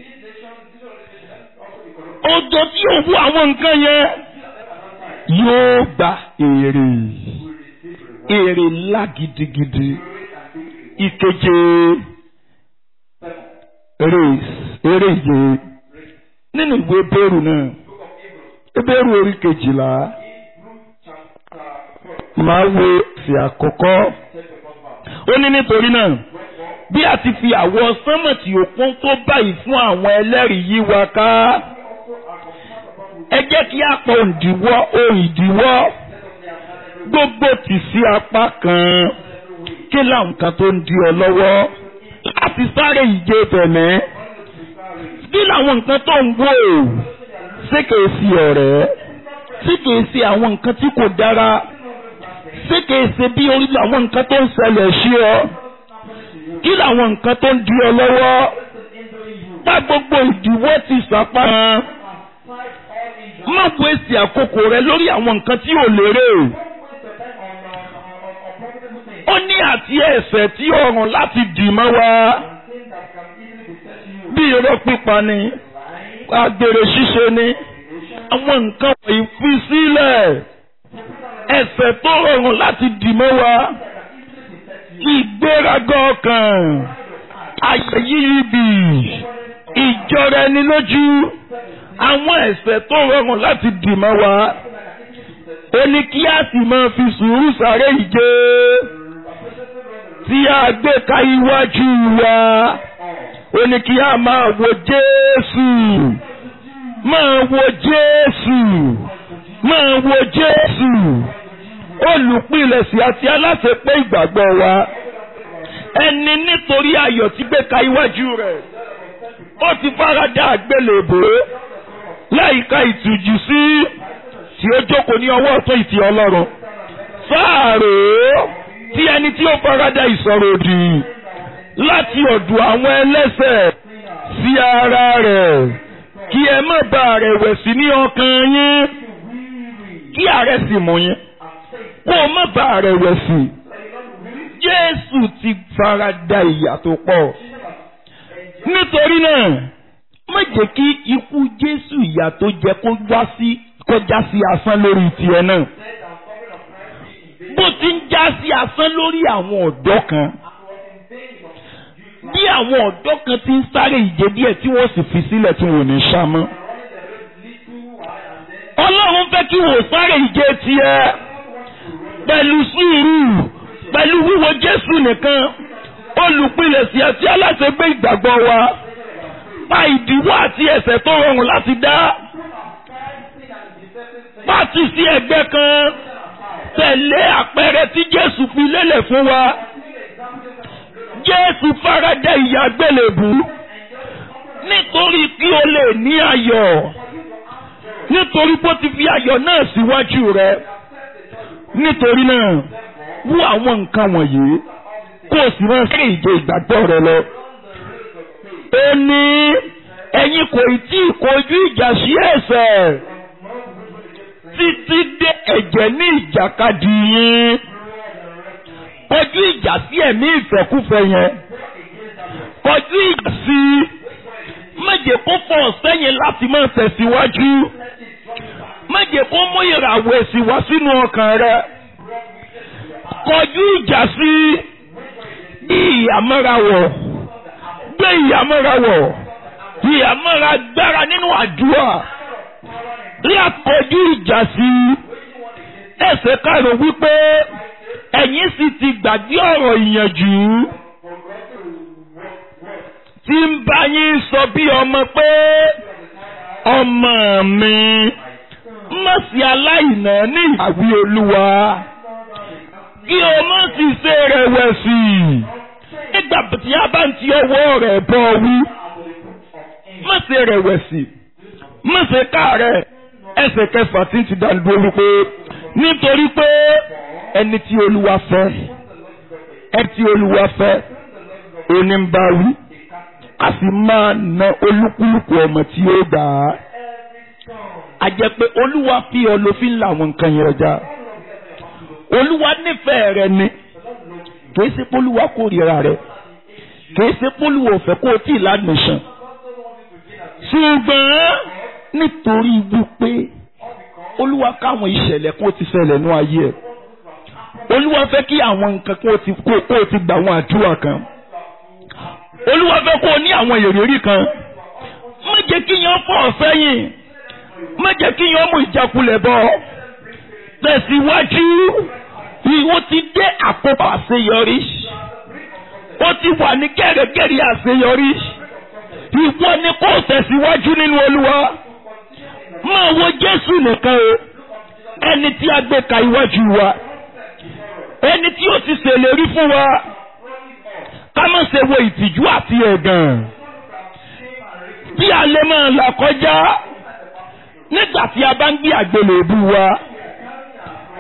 ọ̀dọ́ tí ò wo àwọn nǹkan yẹn yóò gba èrè èrè ńlá gidigidi ìkeje race eré ìje nínú ìwé Hébérù náà Hébérù orí kejìlá máa wo sí àkọ́kọ́ ó ní nítorí náà bí a ti fi àwọ̀ sánmọ̀ tí òkun tó báyìí fún àwọn ẹlẹ́rìí yí wa ká ẹ jẹ́ kí a pọ̀ òǹdíwọ́ ohun ìdíwọ́ gbogbo tì sí apá kan kí làwọn kan tó ń di ọ lọ́wọ́ láti sáré ìje tẹ̀mẹ́ bí làwọn nǹkan tó ń wò ṣé kìí sí ọ̀rẹ́ ṣé kìí sí àwọn nǹkan tí kò dára ṣé kìí ṣe bí orí làwọn nǹkan tó ń ṣẹlẹ̀ sí ọ? Kí làwọn nǹkan tó ń di ọ lọ́wọ́? Bá gbogbo ìdíwọ́ ti sàpá. Má wo èsì àkókò rẹ lórí àwọn nǹkan tí ò lérè. Ó ní àti ẹ̀ṣẹ̀ tí ó rùn láti dì mọ́ wa. Bí irọ́ pípa ni, àgbèrè ṣíṣe ni, àwọn nǹkan wọ̀nyí fi sílẹ̀. Ẹ̀ṣẹ̀ tó rọrùn láti dì mọ́ wa. Ìgbéraga ọkàn, àyẹ̀yíbì, ìjọra ẹni lójú, àwọn ẹ̀ṣẹ̀ tó rọrùn láti dì mọ́ wa. Ó ní kí a sì máa fi sùúrù sáré ìje tí a gbé ka iwájú wa. Ó ní kí a máa wo Jésù, máa wo Jésù, máa wo Jésù, olùpilẹ̀ṣẹ̀ àti aláṣepé ìgbàgbọ́ wa. Ẹni nítorí ayọ̀ tí gbé ka iwájú rẹ̀, ó ti farada àgbélébò láìka ìtújú sí tí ó jókòó ní ọwọ́ ọ̀tún ìtì Ọlọ́run. Sáàrò tí ẹni tí ó farada ìsọ̀rọ̀ òdì láti ọ̀dọ̀ àwọn ẹlẹ́ṣẹ̀ sí ara rẹ̀, kí ẹ má bà rẹ̀wẹ̀sì ní ọkàn yín, kí àárẹ̀ sì mú yín, kó o má bà rẹ̀wẹ̀sì. Jésù ti farada ìyà tó pọ̀. Nítorí náà, má jẹ́ kí ikú Jésù ìyà tó jẹ kó wá sí kọjá sí asán lórí tiẹ̀ náà. Bó ti ń já sí asán lórí àwọn ọ̀dọ́ kan, bí àwọn ọ̀dọ́ kan ti ń sáré ìje díẹ̀ tí wọ́n sì fi sílẹ̀ tí wọ́n ò ní sá mọ́. Ọlọ́run fẹ́ kí wọ́n sáré ìje tiẹ̀ pẹ̀lú sùúrù, pẹ̀lú wíwo Jésù nìkan, olùpilẹ̀ṣẹ̀ àti aláṣepé ìgbàgbọ́ wa. Pa ìdíwọ́ àti ẹ̀ṣẹ̀ tó rọrùn láti dá. Pàtì sí ẹgbẹ́ kan, tẹ̀lé àpẹẹrẹ tí Jésù fi lélẹ̀ fún wa. Jésù farada ìyà àgbélébù nítorí kí o lè ní ayọ̀, nítorí bó ti fi ayọ̀ náà síwájú rẹ. Nítorí náà, wú àwọn nǹkan wọ̀nyí kó o sì máa sáré ìje ìgbàgbọ́ rẹ lọ. Ó ní ẹ̀yin kò tí ì kojú ìjà sí ẹ̀ṣẹ̀ títí dé ẹ̀jẹ̀ ní ìjàkadì yín. Kọjú ìjà sí ẹ̀mí ìfẹ́kúfẹ́ yẹn. Kọjú ìjà sí má jẹ́ kó fọ̀ sẹ́yìn láti máa tẹ̀síwájú. Má jẹ́ kó mú ìràwọ̀ èsì wá sínú ọkàn rẹ. Kọjú ìjà sí bí ìyàmọ́rawọ̀, gbé ìyàmọ́rawọ̀, ìyàmọ́ra gbára nínú àdúrà. Rí àkọjú ìjà sí. Ẹsẹ̀ karùn-ún wípé ẹ̀yin sì ti gbàgbé ọ̀rọ̀ ìyànjú tí ń bá yín sọ bí ọmọ pé ọmọ mi má sí aláìná ní ìwàwí Olúwa, kí o má sì ṣe rẹ̀wẹ̀sì nígbà tí a bá ń ti ọwọ́ rẹ̀ bọ̀ wí. Má ṣe rẹ̀wẹ̀sì, má ṣe káàárẹ̀. Ẹsẹ̀ kẹfà tí ń ti dá dúró wípé nítorí pé ẹni tí Olúwa fẹ́, ẹni tí Olúwa fẹ́, òní ń bá wí, a sì máa na olúkúlùkù ọmọ tí ó gbà á. A jẹ́ pé Olúwa fi ọ ló fi ń la àwọn nǹkan yẹn ọjà. Olúwa nífẹ̀ẹ́ rẹ ni, kìí ṣe pé Olúwa kórìíra rẹ, kìí ṣe pé Olúwa ò fẹ́ kó o tí ì lánàá sàn. Ṣùgbọ́n nítorí wípé Olúwa káwọn ìṣẹ̀lẹ̀ kó ti ṣẹlẹ̀ nú ayé ẹ̀. Olúwa fẹ́ kí àwọn nǹkan kó ti kó kó ti gbà àwọn àdúrà kan. Olúwa fẹ́ kó o ní àwọn ìrírí kan. Má jẹ́ kí yẹn fọ́ sẹ́yìn. Má jẹ́ kí yẹn mú ìjákulẹ̀ bọ̀. Tẹ̀síwájú. Ìwọ ti dé àkókò àṣeyọrí. Ó ti wà ní gẹ́rẹ́gẹ́rẹ́ àṣeyọrí. Ìwọ ni kó tẹ̀síwájú nínú Olúwa. Máa wo Jésù nìkan o. Ẹni tí a gbé ka iwájú wa. Ẹni tí ó ti ṣèlérí fún wa. Ká má ṣe wo ìtìjú àti ẹ̀gàn. Bí a lè máa là kọjá nígbà tí a bá ń gbé àgbélébù wa.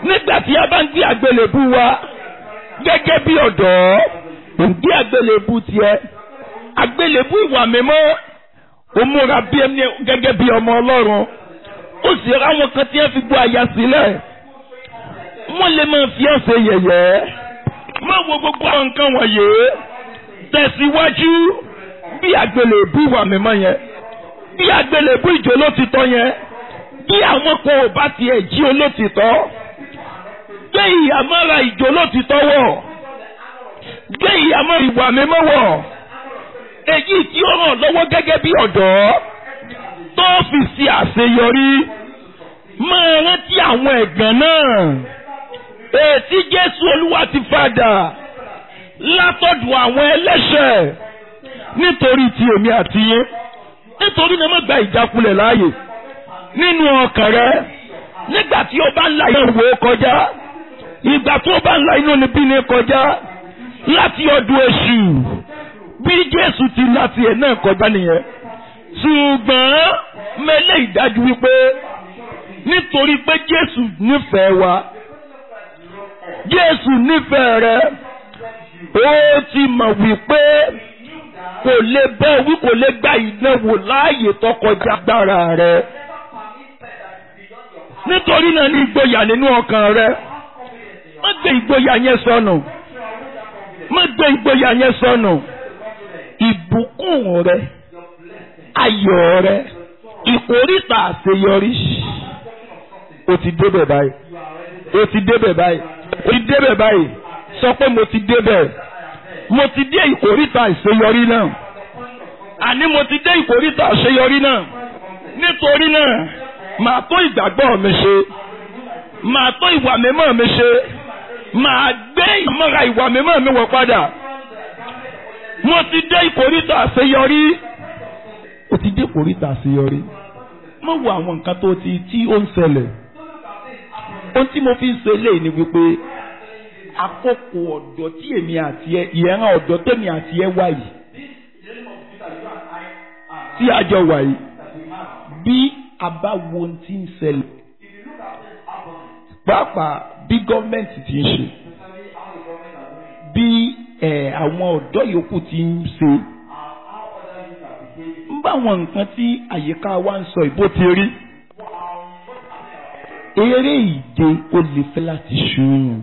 nígbà tí a bá ń gbé àgbélébù wa gẹ́gẹ́ bí ọ̀dọ́ ń gbé àgbélébù tiẹ̀ àgbélébù ìwà mímọ́ ó múra bí ẹni gẹ́gẹ́ bí ọmọ Ọlọ́run ó sì ra àwọn kan tí wọ́n fi gbọ́ àyà sílẹ̀ wọ́n lè máa fi ọ̀sẹ̀ yẹ̀yẹ́ má wo gbogbo àwọn nǹkan wọ̀nyí tẹ̀síwájú bí àgbélébù ìwà mímọ́ yẹn bí àgbélébù ìjọ olótìtọ́ yẹn bí àwọn kan ò bá tiẹ̀ jí olótìtọ́ gbé ìyàmọ́ra ìjọ olótìtọ́ wọ̀ gbé ìyàmọ́ra ìwà mímọ́ wọ̀ èyí tí ó ràn lọ́wọ́ gẹ́gẹ́ bí ọ̀dọ́ tó fi ṣe àṣeyọrí máa rántí àwọn ẹ̀gàn náà ètí Jésù Olúwa ti fàdà látọ̀dọ̀ àwọn ẹlẹ́ṣẹ̀ nítorí ti èmi àti yín nítorí náà má gba ìjákulẹ̀ láàyè nínú ọkàn rẹ nígbà tí ó bá ń la ìwò kọjá ìgbà tó bá ń la inú níbí ní kọjá láti ọdún èṣù bí Jésù ti láti ẹ̀ náà kọjá nìyẹn ṣùgbọ́n mẹ́lẹ̀ ìdájú wípé nítorí pé Jésù nífẹ̀ẹ́ wa Jésù nífẹ̀ẹ́ rẹ ó ti mọ̀ wípé kò lè bẹ́ẹ̀ wí kò lè gba ìdánwò láàyè tó kọjá agbára rẹ nítorí náà ní ìgboyà nínú ọkàn rẹ má gbé ìgboyà yẹn sọnù má gbé ìgboyà yẹn sọnù ìbùkún rẹ ayọ̀ rẹ ìkórìtà àṣeyọrí o ti débẹ̀ báyìí o ti débẹ̀ báyìí o ti débẹ̀ báyìí sọ pé mo ti débẹ̀ mo ti dé ìkórìtà àṣeyọrí náà àní mo ti dé ìkórìtà àṣeyọrí náà nítorí náà màá tó ìgbàgbọ́ mi ṣe màá tó ìwà mímọ́ mi ṣe màá gbé ìmọ̀ra ìwà mímọ́ mi wọ̀ padà mo ti dé ìkórìtà àṣeyọrí o ti dé ìkórìtà àṣeyọrí mo wo àwọn nǹkan tó ti tí ó ń ṣẹlẹ̀ ohun tí mo fi ń ṣe léyìí ni wípé àkókò ọ̀dọ́ tí èmi àti ẹ ìyẹn ọ̀dọ́ tèmi àti ẹ wà yìí tí a jọ wà yìí bí a bá wo ohun tí ń ṣẹlẹ̀ pàápàá bí gọ́ọ̀mẹ̀ntì ti ń ṣe bí ẹ̀ àwọn ọ̀dọ́ yòókù ti ń ṣe ń bá àwọn nǹkan tí àyíká wa ń sọ ìbò ti rí eré ìje ó lè fẹ́ láti ṣùyàn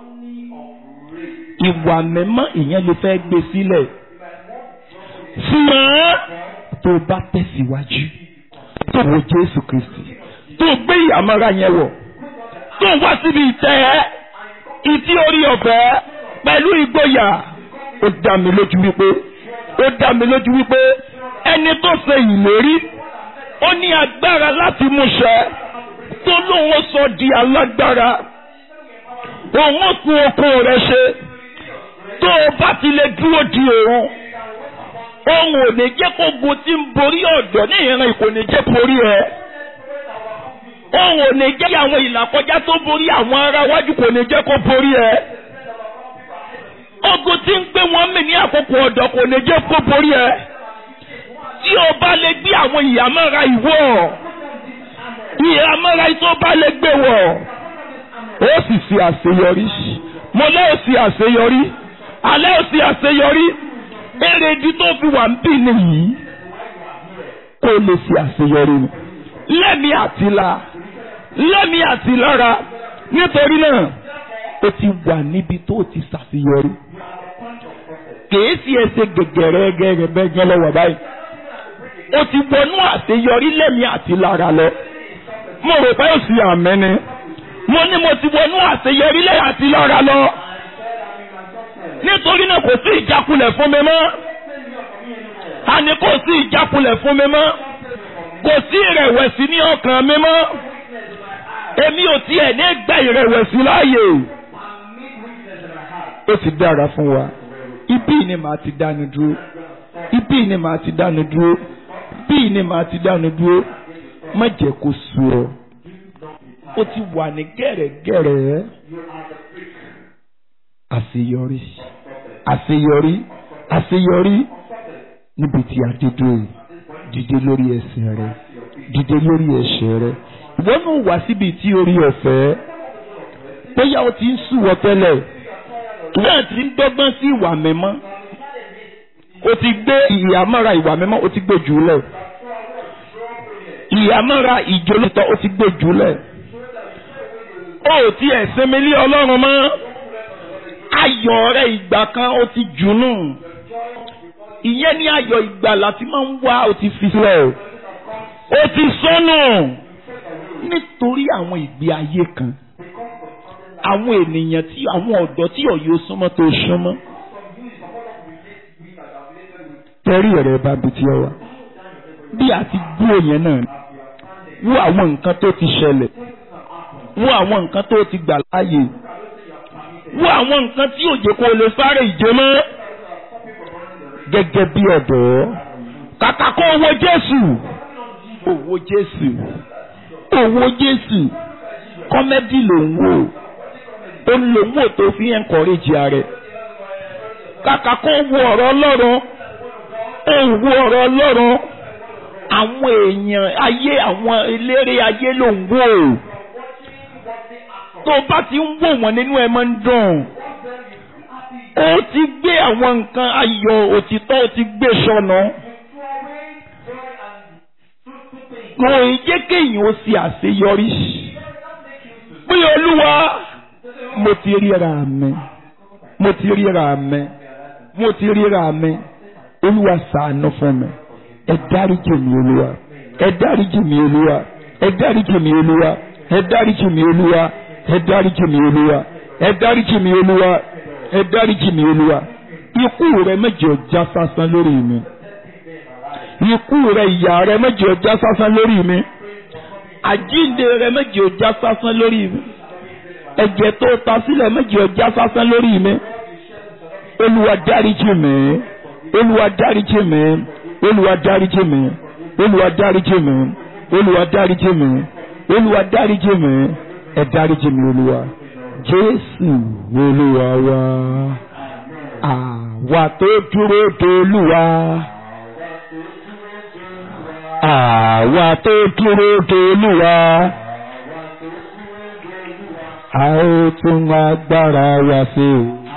ìwà mẹ́mọ́ ìyẹn lè fẹ́ gbé sílẹ̀ ṣùgbọ́n tó bá tẹ̀síwájú tó wo Jésù Kristi tó gbé ìyàmọ́ra yẹn wọ̀ tó wá síbi ìtẹ́ ìtí orí ọ̀fẹ́ pẹ̀lú ìgboyà ó dá mi lójú wípé ó dá mi lójú wípé ẹni tó ṣe ìlérí ó ní agbára láti múṣẹ tó lóun sọ di alágbára òun kún oko rẹ̀ ṣe tó o bá ti lè dúró di òun òun ò ní jẹ́ kó gun tí ń borí ọ̀dọ́ ní ìran ìkò ní jẹ́ borí ẹ̀ òun ò ní jẹ́ kí àwọn ìlàkọjá tó borí àwọn ará wájú kò ní jẹ́ kó borí ẹ̀ ogun tí ń gbé wọn mì ní àkókò ọ̀dọ́ kò ní jẹ́ kó borí ẹ̀ tí o bá lè gbé àwọn ìyàmọ́ra ìwọ̀ ìyàmọ́ra tó bá lè gbé wọ̀ ó sì ṣe àṣeyọrí mo lẹ́ ò sí àṣeyọrí alẹ́ ò sí àṣeyọrí èrèdí tó fi wà ń bì nìyí kó lè ṣe àṣeyọrí lẹ́mí àti la lẹ́mí àti lára nítorí náà ó ti wà níbi tó ti ṣàṣeyọrí kìí sí ẹsẹ̀ gẹ̀gẹ̀rẹ̀ gẹ̀gẹ̀ bẹ́ẹ̀ gẹ́ lọ́wọ́ báyìí ó ti wọnú àṣeyọrí lẹ́mí àti lára lọ mo rò pé ó sì àmẹ́ni mo ní mo ti wọnú àṣeyọrí lẹ́yìn àti lára lọ nítorí náà kò sí ìjákulẹ̀ fún mi mọ́ àní kò sí ìjákulẹ̀ fún mi mọ́ kò sí ìrẹ̀wẹ̀sì ní ọkàn mi mọ́ èmi ò tiẹ̀ ní gbà ìrẹ̀wẹ̀sì láàyè ó ti dára fún wa ibí ni màá ti dánu dúró ibí ni màá ti dánu dúró ibí ni màá ti dánu dúró má jẹ́ kó sú ọ ó ti wà ní gẹ̀rẹ́gẹ̀rẹ́ àṣeyọrí àṣeyọrí àṣeyọrí níbi tí a dé dúró yìí dìde lórí ẹsẹ̀ rẹ dìde lórí ẹsẹ̀ rẹ ìwọ náà wá síbi tí orí ọ̀fẹ́ bóyá o ti ń sùwọ́ tẹ́lẹ̀ náà ti ń dọ́gbọ́n sí ìwà mímọ́ o ti gbé ìyàmọ́ra ìwà mímọ́ o ti gbé jùlẹ̀ ìyàmọ́ra ìjólótọ́ o ti gbé jùlẹ̀ o ti ẹ̀sìn mi lé Ọlọ́run mọ́ ayọ̀ rẹ̀ ìgbà kan o ti jùnú ìyẹn ní ayọ̀ ìgbàlà tí máa ń wá o ti fi sílẹ̀ o ti sọnù nítorí àwọn ìgbé ayé kan àwọn ènìyàn tí àwọn ọ̀dọ́ tí ọ̀yọ́ súnmọ́ tó súnmọ́ tẹ́rí rẹ̀ bá bi tí ọ wá bí a ti gbọ́ yẹn náà wo àwọn nǹkan tó ti ṣẹlẹ̀ wo àwọn nǹkan tó ti gbà láàyè wo àwọn nǹkan tí òjò kò lè sáré ìje mọ́ gẹ́gẹ́ bí ọ̀dọ́ kàkà kó owó Jésù owó Jésù owó Jésù kọ́mẹ́dì ló ń wò ó lò ń wò tó fi encourage ààrẹ kàkà kó wo ọ̀rọ̀ Ọlọ́run ó wo ọ̀rọ̀ Ọlọ́run àwọn èèyàn ayé àwọn eléré ayé ló ń wò tó bá ti ń wò wọ́n nínú ẹ̀ máa ń dùn ó ti gbé àwọn nǹkan ayọ̀ òtítọ́ ó ti gbé sọnù kò ì jẹ́ kéèyàn ó ṣe àṣeyọrí pé Olúwa mo ti ríra mi mo ti ríra mi mo ti ríra mi Olúwa ṣàánú fún mi ẹ dáríjì mi Olúwa ẹ dáríjì mi Olúwa ẹ dáríjì mi Olúwa ẹ dáríjì mi Olúwa ẹ dáríjì mi Olúwa ẹ dáríjì mi Olúwa ẹ dáríjì mi Olúwa ikú rẹ mẹ́jọ já sásán lórí mi ikú rẹ ìyà rẹ mẹ́jọ já sásán lórí mi àjíǹde rẹ mẹ́jọ já sásán lórí mi ẹ̀jẹ̀ tó ta sílẹ̀ mẹ́jọ já sásán lórí mi Olúwa dáríjì mi Olúwa dáríjì mi Olúwa dáríjì mi Olúwa dáríjì mi Olúwa dáríjì mi Olúwa dáríjì mi ẹ dáríjì mi Olúwa Jésù Olúwa wa àwa tó dúró d'Olúwa àwa tó dúró d'Olúwa a ó tún agbára wa ṣe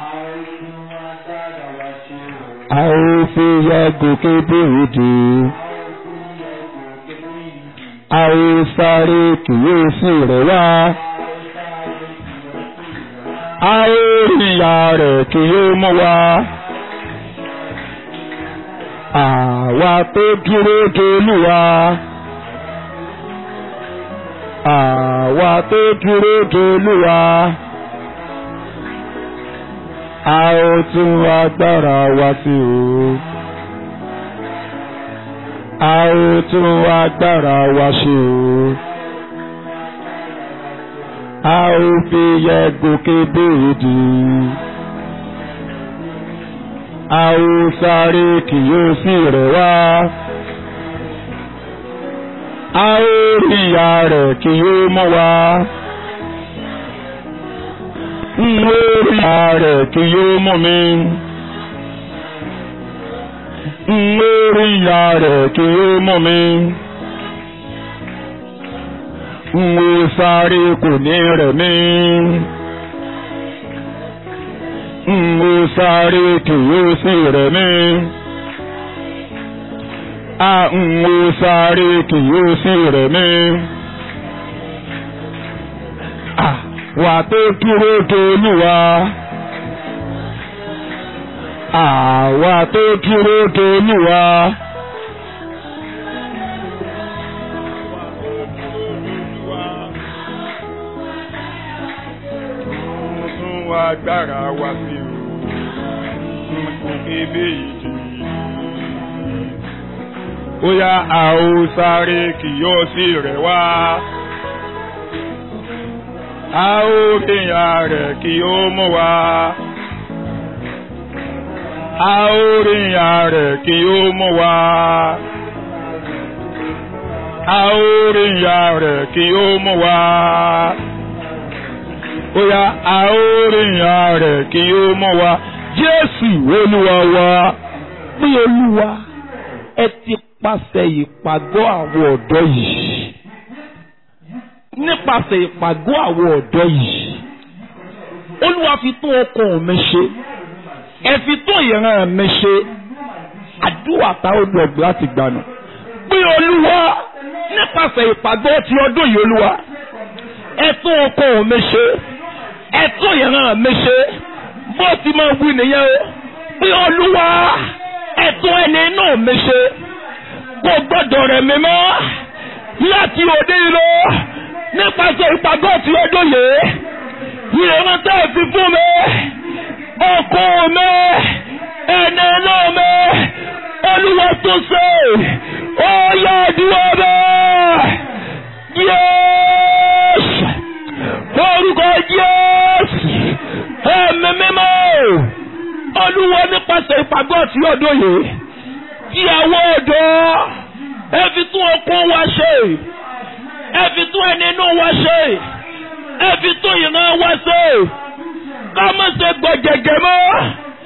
a ó fi yẹ gòkè bòde a ó sáré kìyèsí rẹ̀ wá a ó ríya rẹ̀ kí yóò mú wa àwa tó dúró d'Olúwa àwa tó dúró d'Olúwa a ó tún agbára wa sí o a ó tún agbára wa ṣe o a ó fi yẹ gòkè bòde a ó sáré kì yóò sì rẹ̀ wá a ó ríya rẹ̀ kì yóò mú wa n ó ríya rẹ̀ kì yóò mú mi n ó ríya rẹ̀ kì yóò mú mi n ó sáré kò ní rẹ̀ mí n ó sáré kì yóò sì rẹ̀ mí a n ó sáré kì yóò sì rẹ̀ mí àwa tó dúró d'Olúwa àwa tó dúró d'Olúwa. Agbára wa sí o ebe ìjì ó yá a ó sáré kì yóò sì rẹ̀ wá a ó ríya rẹ̀ kì yóò mú wa a ó ríya rẹ̀ kì yóò mú wa a ó ríya rẹ̀ kì yóò mú wa. Ó yá a ó ríya rẹ̀ kí ó mọ́ wa Jésù Olúwa wa bí Olúwa ẹ ti pàṣẹ ìpàgọ́ àwọn ọ̀dọ́ yìí nípasẹ̀ ìpàgọ́ àwọn ọ̀dọ́ yìí Olúwa fi tún okun mi ṣe. Ẹ fi tún ìran mi ṣe. Àdúrà tá ó lọ láti gbànú. Bí Olúwa nípasẹ̀ ìpàgọ́ ti ọdún yìí Olúwa. Ẹ tún okun mi ṣe. Ẹ tún ìran mi ṣe. Bó ti máa wí nìyẹn o. Bí Olúwa ẹ tún ẹni inú mi ṣe. Kò gbọ́dọ̀ rẹ̀ mi mọ́. Láti òde ìlú nípasẹ̀ ìpàgọ́ ti ọdún yìí. Ìran tẹ́ ẹ fi fún mi. Okun mi. Ẹni inú mi. Olúwa tó ṣe. Ó yá àdúrà bẹ́ẹ̀. Jésù. Orúkọ Jésù. Ẹ̀mí mímọ́. Olúwa nípasẹ̀ ìpàgọ́ ti ọdún yìí. Ìyàwó ọ̀dọ́. Ẹ fi tún okun wa ṣe. Ẹ fi tún ẹni inú wa ṣe. Ẹ fi tún ìran wa ṣe. Ká má ṣe gbọ̀jẹ̀gẹ̀ mọ́.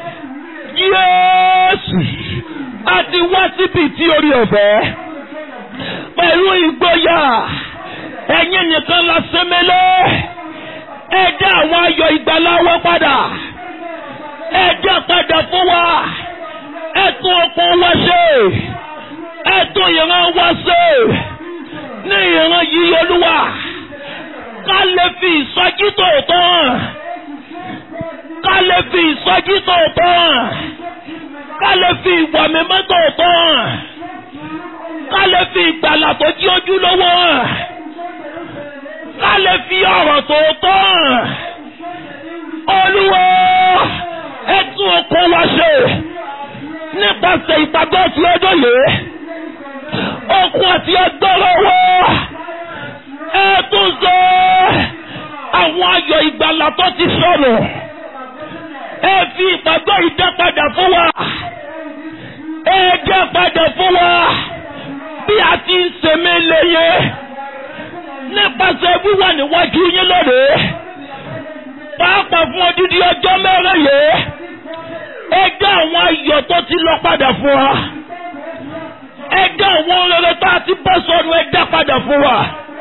Jésù. A ti wá síbi tí orí ọ̀fẹ́. Pẹ̀lú ìgboyà. Ẹ̀yin nìkan la sẹ́mẹ́lẹ́. Ẹ dá àwọn ayọ̀ ìgbàlà wa padà. Ẹ dá padà fún wa. Ẹ tún okun wa ṣe. Ẹ tún ìran wa ṣe. Ní ìran yìí Olúwa. Ká lè fi ìsọjí tòótọ́ hàn. Ká lè fi ìsọjí tòótọ́ hàn. Ká lè fi ìwà mímọ́ tòótọ́ hàn. Ká lè fi ìgbàlà tó jí ojúlówó hàn. Ká lè fi ọ̀rọ̀ tòótọ́ hàn. Olúwa ẹ tún okun wa ṣe. Nípasẹ̀ ìpàgọ́ tí ọdún yìí. Okun àti agbára wa. Ẹ tún ṣe àwọn ayọ̀ ìgbàlà tó ti sọnù. Ẹ fi ìpàgọ́ ìdá padà fún wa. Ẹ dá padà fún wa. Bí a ti ń sèmi léye. Nípasẹ̀ wíwà níwájú yín lónìí. Pàápàá fún odidi ọjọ́ mẹ́rin yìí. Ẹ dá àwọn ayọ̀ tó ti lọ padà fún wa. Ẹ dá àwọn rere tó ti bọ́ sọnù ẹ dá padà fún wa.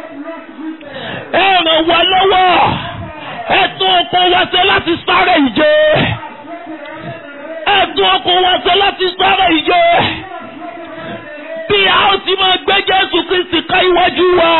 Ẹ ràn wá lọ́wọ́. Ẹ tún okun wa ṣe láti sáré ìje. Ẹ tún okun wa ṣe láti sáré ìje. Bí a ó ti máa gbé Jésù Kristi ká iwájú wa.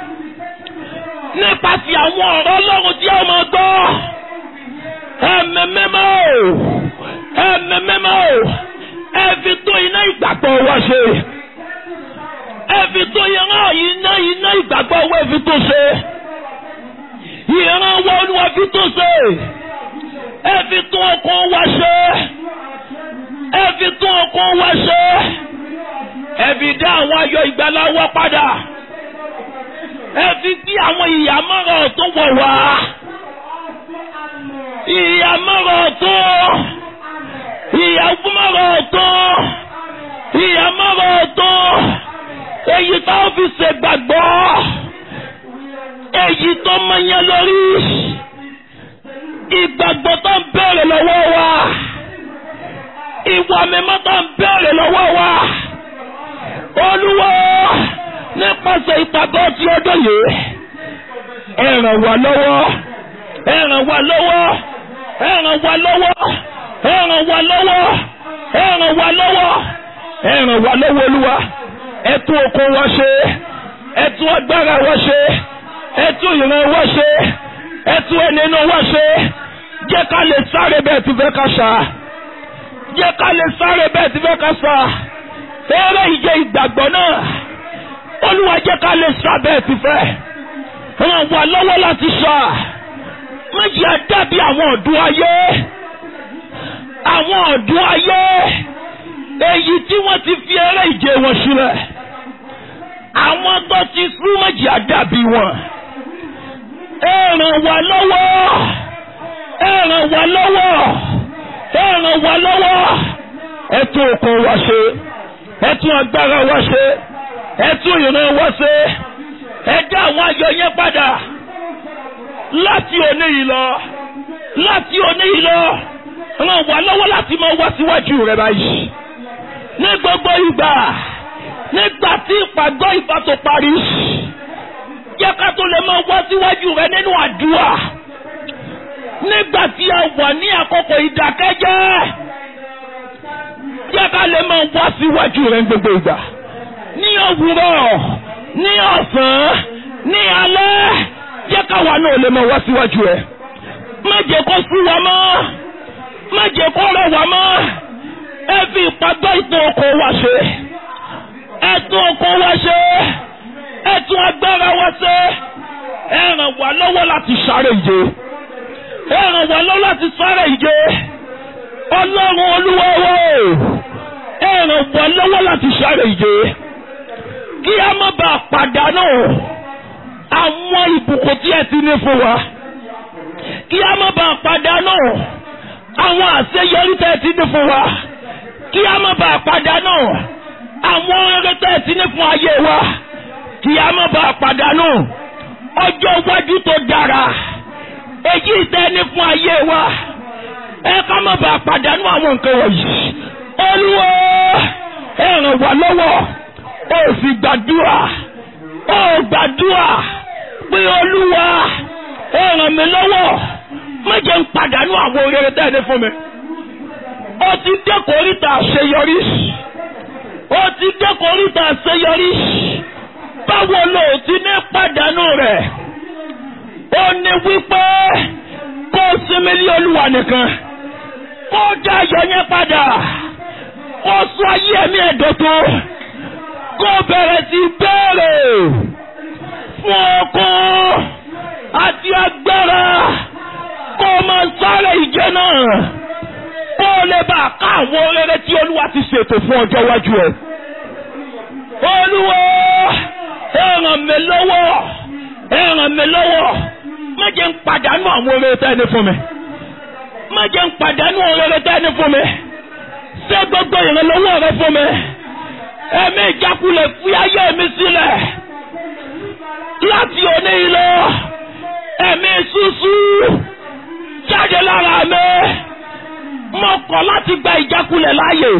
Nípasẹ̀ àwọn ọ̀rọ̀ Ọlọ́run tí a máa gbọ́. Ẹ̀mí mímọ́. Ẹ̀mí mímọ́. Ẹ fi tó iná ìgbàgbọ́ wa ṣe. Ẹ fi tó ìran iná iná ìgbàgbọ́ wa fi tó ṣe. Ìran wa Olúwa fi tó ṣe. Ẹ fi tó okun wa ṣe. Ẹ fi tó okun wa ṣe. Ẹ fi dá àwọn ayọ̀ ìgbàlà wa padà. Ẹ fi gbé àwọn ìyàmọ́ràn ọ̀tún wọ̀ wá. Ìyàmọ́ràn ọ̀tún. Ìyàmọ́ràn ọ̀tún. Ìyàmọ́ràn ọ̀tún. Èyí tá ó fi ṣègbàgbọ́. Èyí tó mọ yẹn lórí. Ìgbàgbọ́ tó ń bẹ̀rẹ̀ lọ́wọ́ wa. Ìwà mímọ́ tó ń bẹ̀rẹ̀ lọ́wọ́ wa. Olúwa nípasẹ̀ ìpàgọ́ tí ọdún yìí. Ẹ ràn wá lọ́wọ́. Ẹ ràn wá lọ́wọ́. Ẹ ràn wá lọ́wọ́. Ẹ ràn wá lọ́wọ́. Ẹ ràn wá lọ́wọ́. Ẹ ràn wá lọ́wọ́ Olúwa. Ẹ tún okun wa ṣe. Ẹ tún agbára wa ṣe. Ẹ tún ìran wa ṣe. Ẹ tún ẹni inú wa ṣe. Jẹ́ ká lè sáré bẹ́ẹ̀ tí fẹ́ ká ṣá. Jẹ́ ká lè sáré bẹ́ẹ̀ tí fẹ́ ká ṣá. Eré ìje ìgbàgbọ́ náà. Olúwa jẹ́ ká lè sá bẹ́ẹ̀ tí fẹ́. Ràn wá lọ́wọ́ láti ṣá. Méjì á dàbí àwọn ọ̀dọ́ ayé. Àwọn ọ̀dọ́ ayé. Èyí tí wọ́n ti fi eré ìje wọn sílẹ̀. Àwọn tó ti sún méjì á dàbí wọn. Ẹ ràn wá lọ́wọ́. Ẹ ràn wá lọ́wọ́. Ẹ ràn wá lọ́wọ́. Ẹ tún okun wa ṣe. Ẹ tún agbára wa ṣe. Ẹ tún ìran wa ṣe. Ẹ dá àwọn ayọ̀ yẹn padà. Láti òní yìí lọ. Láti òní yìí lọ. Ràn wá lọ́wọ́ láti máa wá síwájú rẹ báyìí. Ní gbogbo ìgbà. Nígbà tí ìpàgọ́ ìbá tó parí. Jẹ́ ká tó lè máa wá síwájú rẹ nínú àdúrà. nígbà tí a wà ní àkókò ìdákẹ́jẹ́ jẹ́ ká lè máa wá síwájú rẹ̀ gbogbo ìgbà ní òwúrọ̀ ní ọ̀sán ní alẹ́ jẹ́ káwa náà lè máa wá síwájú rẹ̀ má jẹ́ kó sú wa mọ́ má jẹ́ kó rẹ̀ wá mọ́ ẹ fi ìpàgbọ́ ìtàn oko wa ṣe ẹ tún oko wa ṣe ẹ tún agbára wa ṣe ẹ ràn wá lọ́wọ́ láti sáré ìje ẹ ràn wá lọ́wọ́ láti sáré ìje ọlọ́run olúwa wa ẹ ràn wá lọ́wọ́ láti sáré ìje kí a má bàa pàdánù àwọn ìbùkún tí ẹ ti ní fún wa kí a má bàa pàdánù àwọn àṣeyọrí tẹ́ ẹ ti ní fún wa kí a má bàa pàdánù àwọn eré tẹ́ ẹ ti ní fún ayé wa kí a má bàa pàdánù ọjọ́ iwájú tó dára èyí tẹ́ ní fún ayé wa ẹ ká má bàa pàdánù àwọn nǹkan wọ̀nyí olúwa ẹ ràn wá lọ́wọ́ ó sì gbàdúrà ó gbàdúrà pé olúwa ẹ ràn mí lọ́wọ́ má jẹ́ n pàdánù àwọn oore tẹ́ ní fún mi ó ti dé kòríta àṣeyọrí ó ti dé kòríta àṣeyọrí báwo ló ti ní pàdánù rẹ̀ ó ní wípé kó sinmi lé olúwa nìkan kó dá ayọ̀ yẹn padà kó sọ ayé ẹ̀mí ẹ̀dọ̀tún kó bẹ̀rẹ̀ sí béèrè fún okun àti agbára kó máa sáré ìje náà kó lè bá ká àwọn rere tí olúwa ti ṣètò fún ọjọ́ iwájú ẹ̀. olúwa ẹ ràn mí lọ́wọ́ ẹ ràn mí lọ́wọ́ má jẹ́ n pàdánù àwọn rere tẹ́ ní fún mi má jẹ́ n pàdánù àwọn rere tẹ́ ní fún mi ṣé gbogbo ìrànlọ́wọ́ rẹ fún mi ẹ̀mí ìjákulẹ̀ fi ayé mi sílẹ̀ láti òní lọ ẹ̀mí ṣúṣú jáde lára mi mo kọ̀ láti gba ìjákulẹ̀ láàyè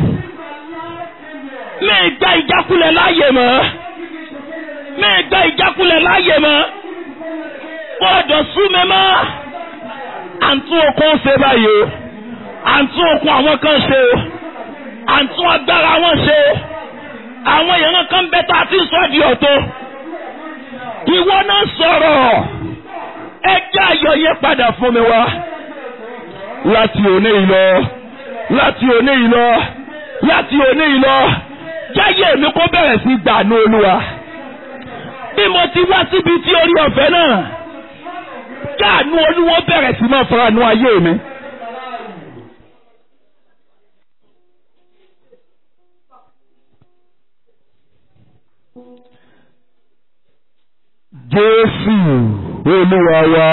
mi gba ìjákulẹ̀ láàyè mọ́ mi gba ìjákulẹ̀ láàyè mọ́ gbọ́dọ̀ sú mi mọ́ àǹtún okun ṣe báyìí o àǹtún okun àwọn kan ṣe o àǹtún agbára wọn ṣe o àwọn èèyàn kan bẹ tá a ti sọ di ọ̀tọ̀ ìwọ náà sọ̀rọ̀ ẹ jẹ́ ayọ̀ yẹn padà fún mi wá láti òní ìlọ láti òní ìlọ láti òní ìlọ jáyé mi kó bẹ̀rẹ̀ sí gbàánú olúwa bí mo ti wá síbi tí orí ọ̀fẹ́ náà jáàánú olúwa bẹ̀rẹ̀ sí máa faranú ayé mi. Jésù olúwa wa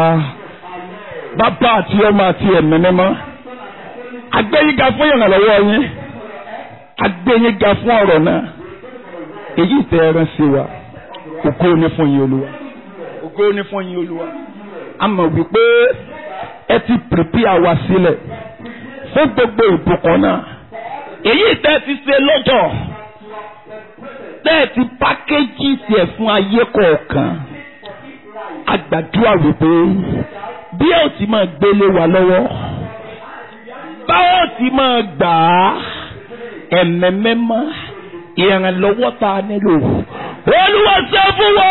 bàbá àti ọmọ àti ẹ̀mí mímọ́ agbẹ́yìnga fún ìrànlọ́wọ́ yín agbẹ́yìnga fún ọ̀rọ̀ náà èyí tẹ́ ẹran sí wa ògo ni fún yín olúwa ògo ni fún yín olúwa a mọ̀ wípé ẹ ti pèpè àwa sílẹ̀ fún gbogbo ìbùkún náà èyí tẹ́ ti ṣe lọ́jọ́ tẹ́ ti pákéjì tiẹ̀ fún ayé kọ̀ọ̀kan àgbàdúrà wípé bí ó ti máa gbélé wa lọ́wọ́ báwo ti máa gbà á ẹ̀mẹ́mẹ́má ìrànlọ́wọ́ tá a nílò olúwa ṣe fún wa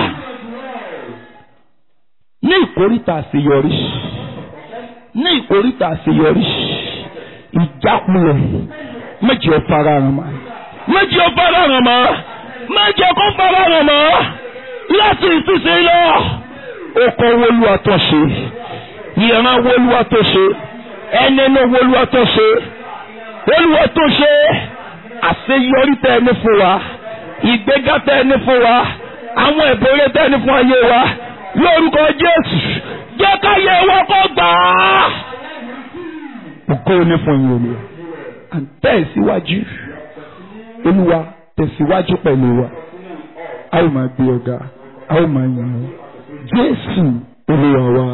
ní ìkórìtà àṣeyọrí ní ìkórìtà àṣeyọrí ìjákulẹ̀ méjì ó fara hàn mọ́ méjì ó fara hàn mọ́ méjì ó kó fara hàn mọ́ láti ìtúsí lọ oko wọlúwa tó ṣe ìran wọlúwa tó ṣe ẹni inú wọlúwa tó ṣe wọlúwa tó ṣe àṣeyọrí tẹ́ ẹni fún wa ìgbéga tẹ́ ẹni fún wa àwọn ìbòrè tẹ́ ẹni fún ayé wa lórúkọ Jésù jẹ́ káyé wa kó gbà á. ògo ni fún yín olúwa à ń tẹ̀síwájú olúwa tẹ̀síwájú pẹ̀lú wa a ó máa gbé ọ̀gá a ó máa yìn ọ́ Jésù olúwa wa.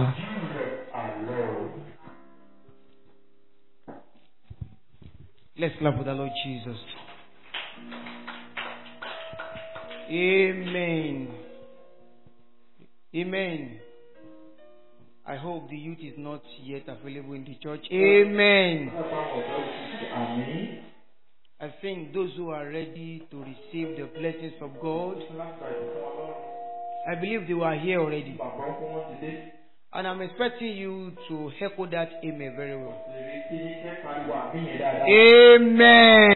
Let's clap for the Lord Jesus. Amen. Amen. I hope the youth is not yet available in the church. Amen. I think those who are ready to receive the blessings of God, I believe they were here already. And I'm expecting you to echo that amen very well. Amen.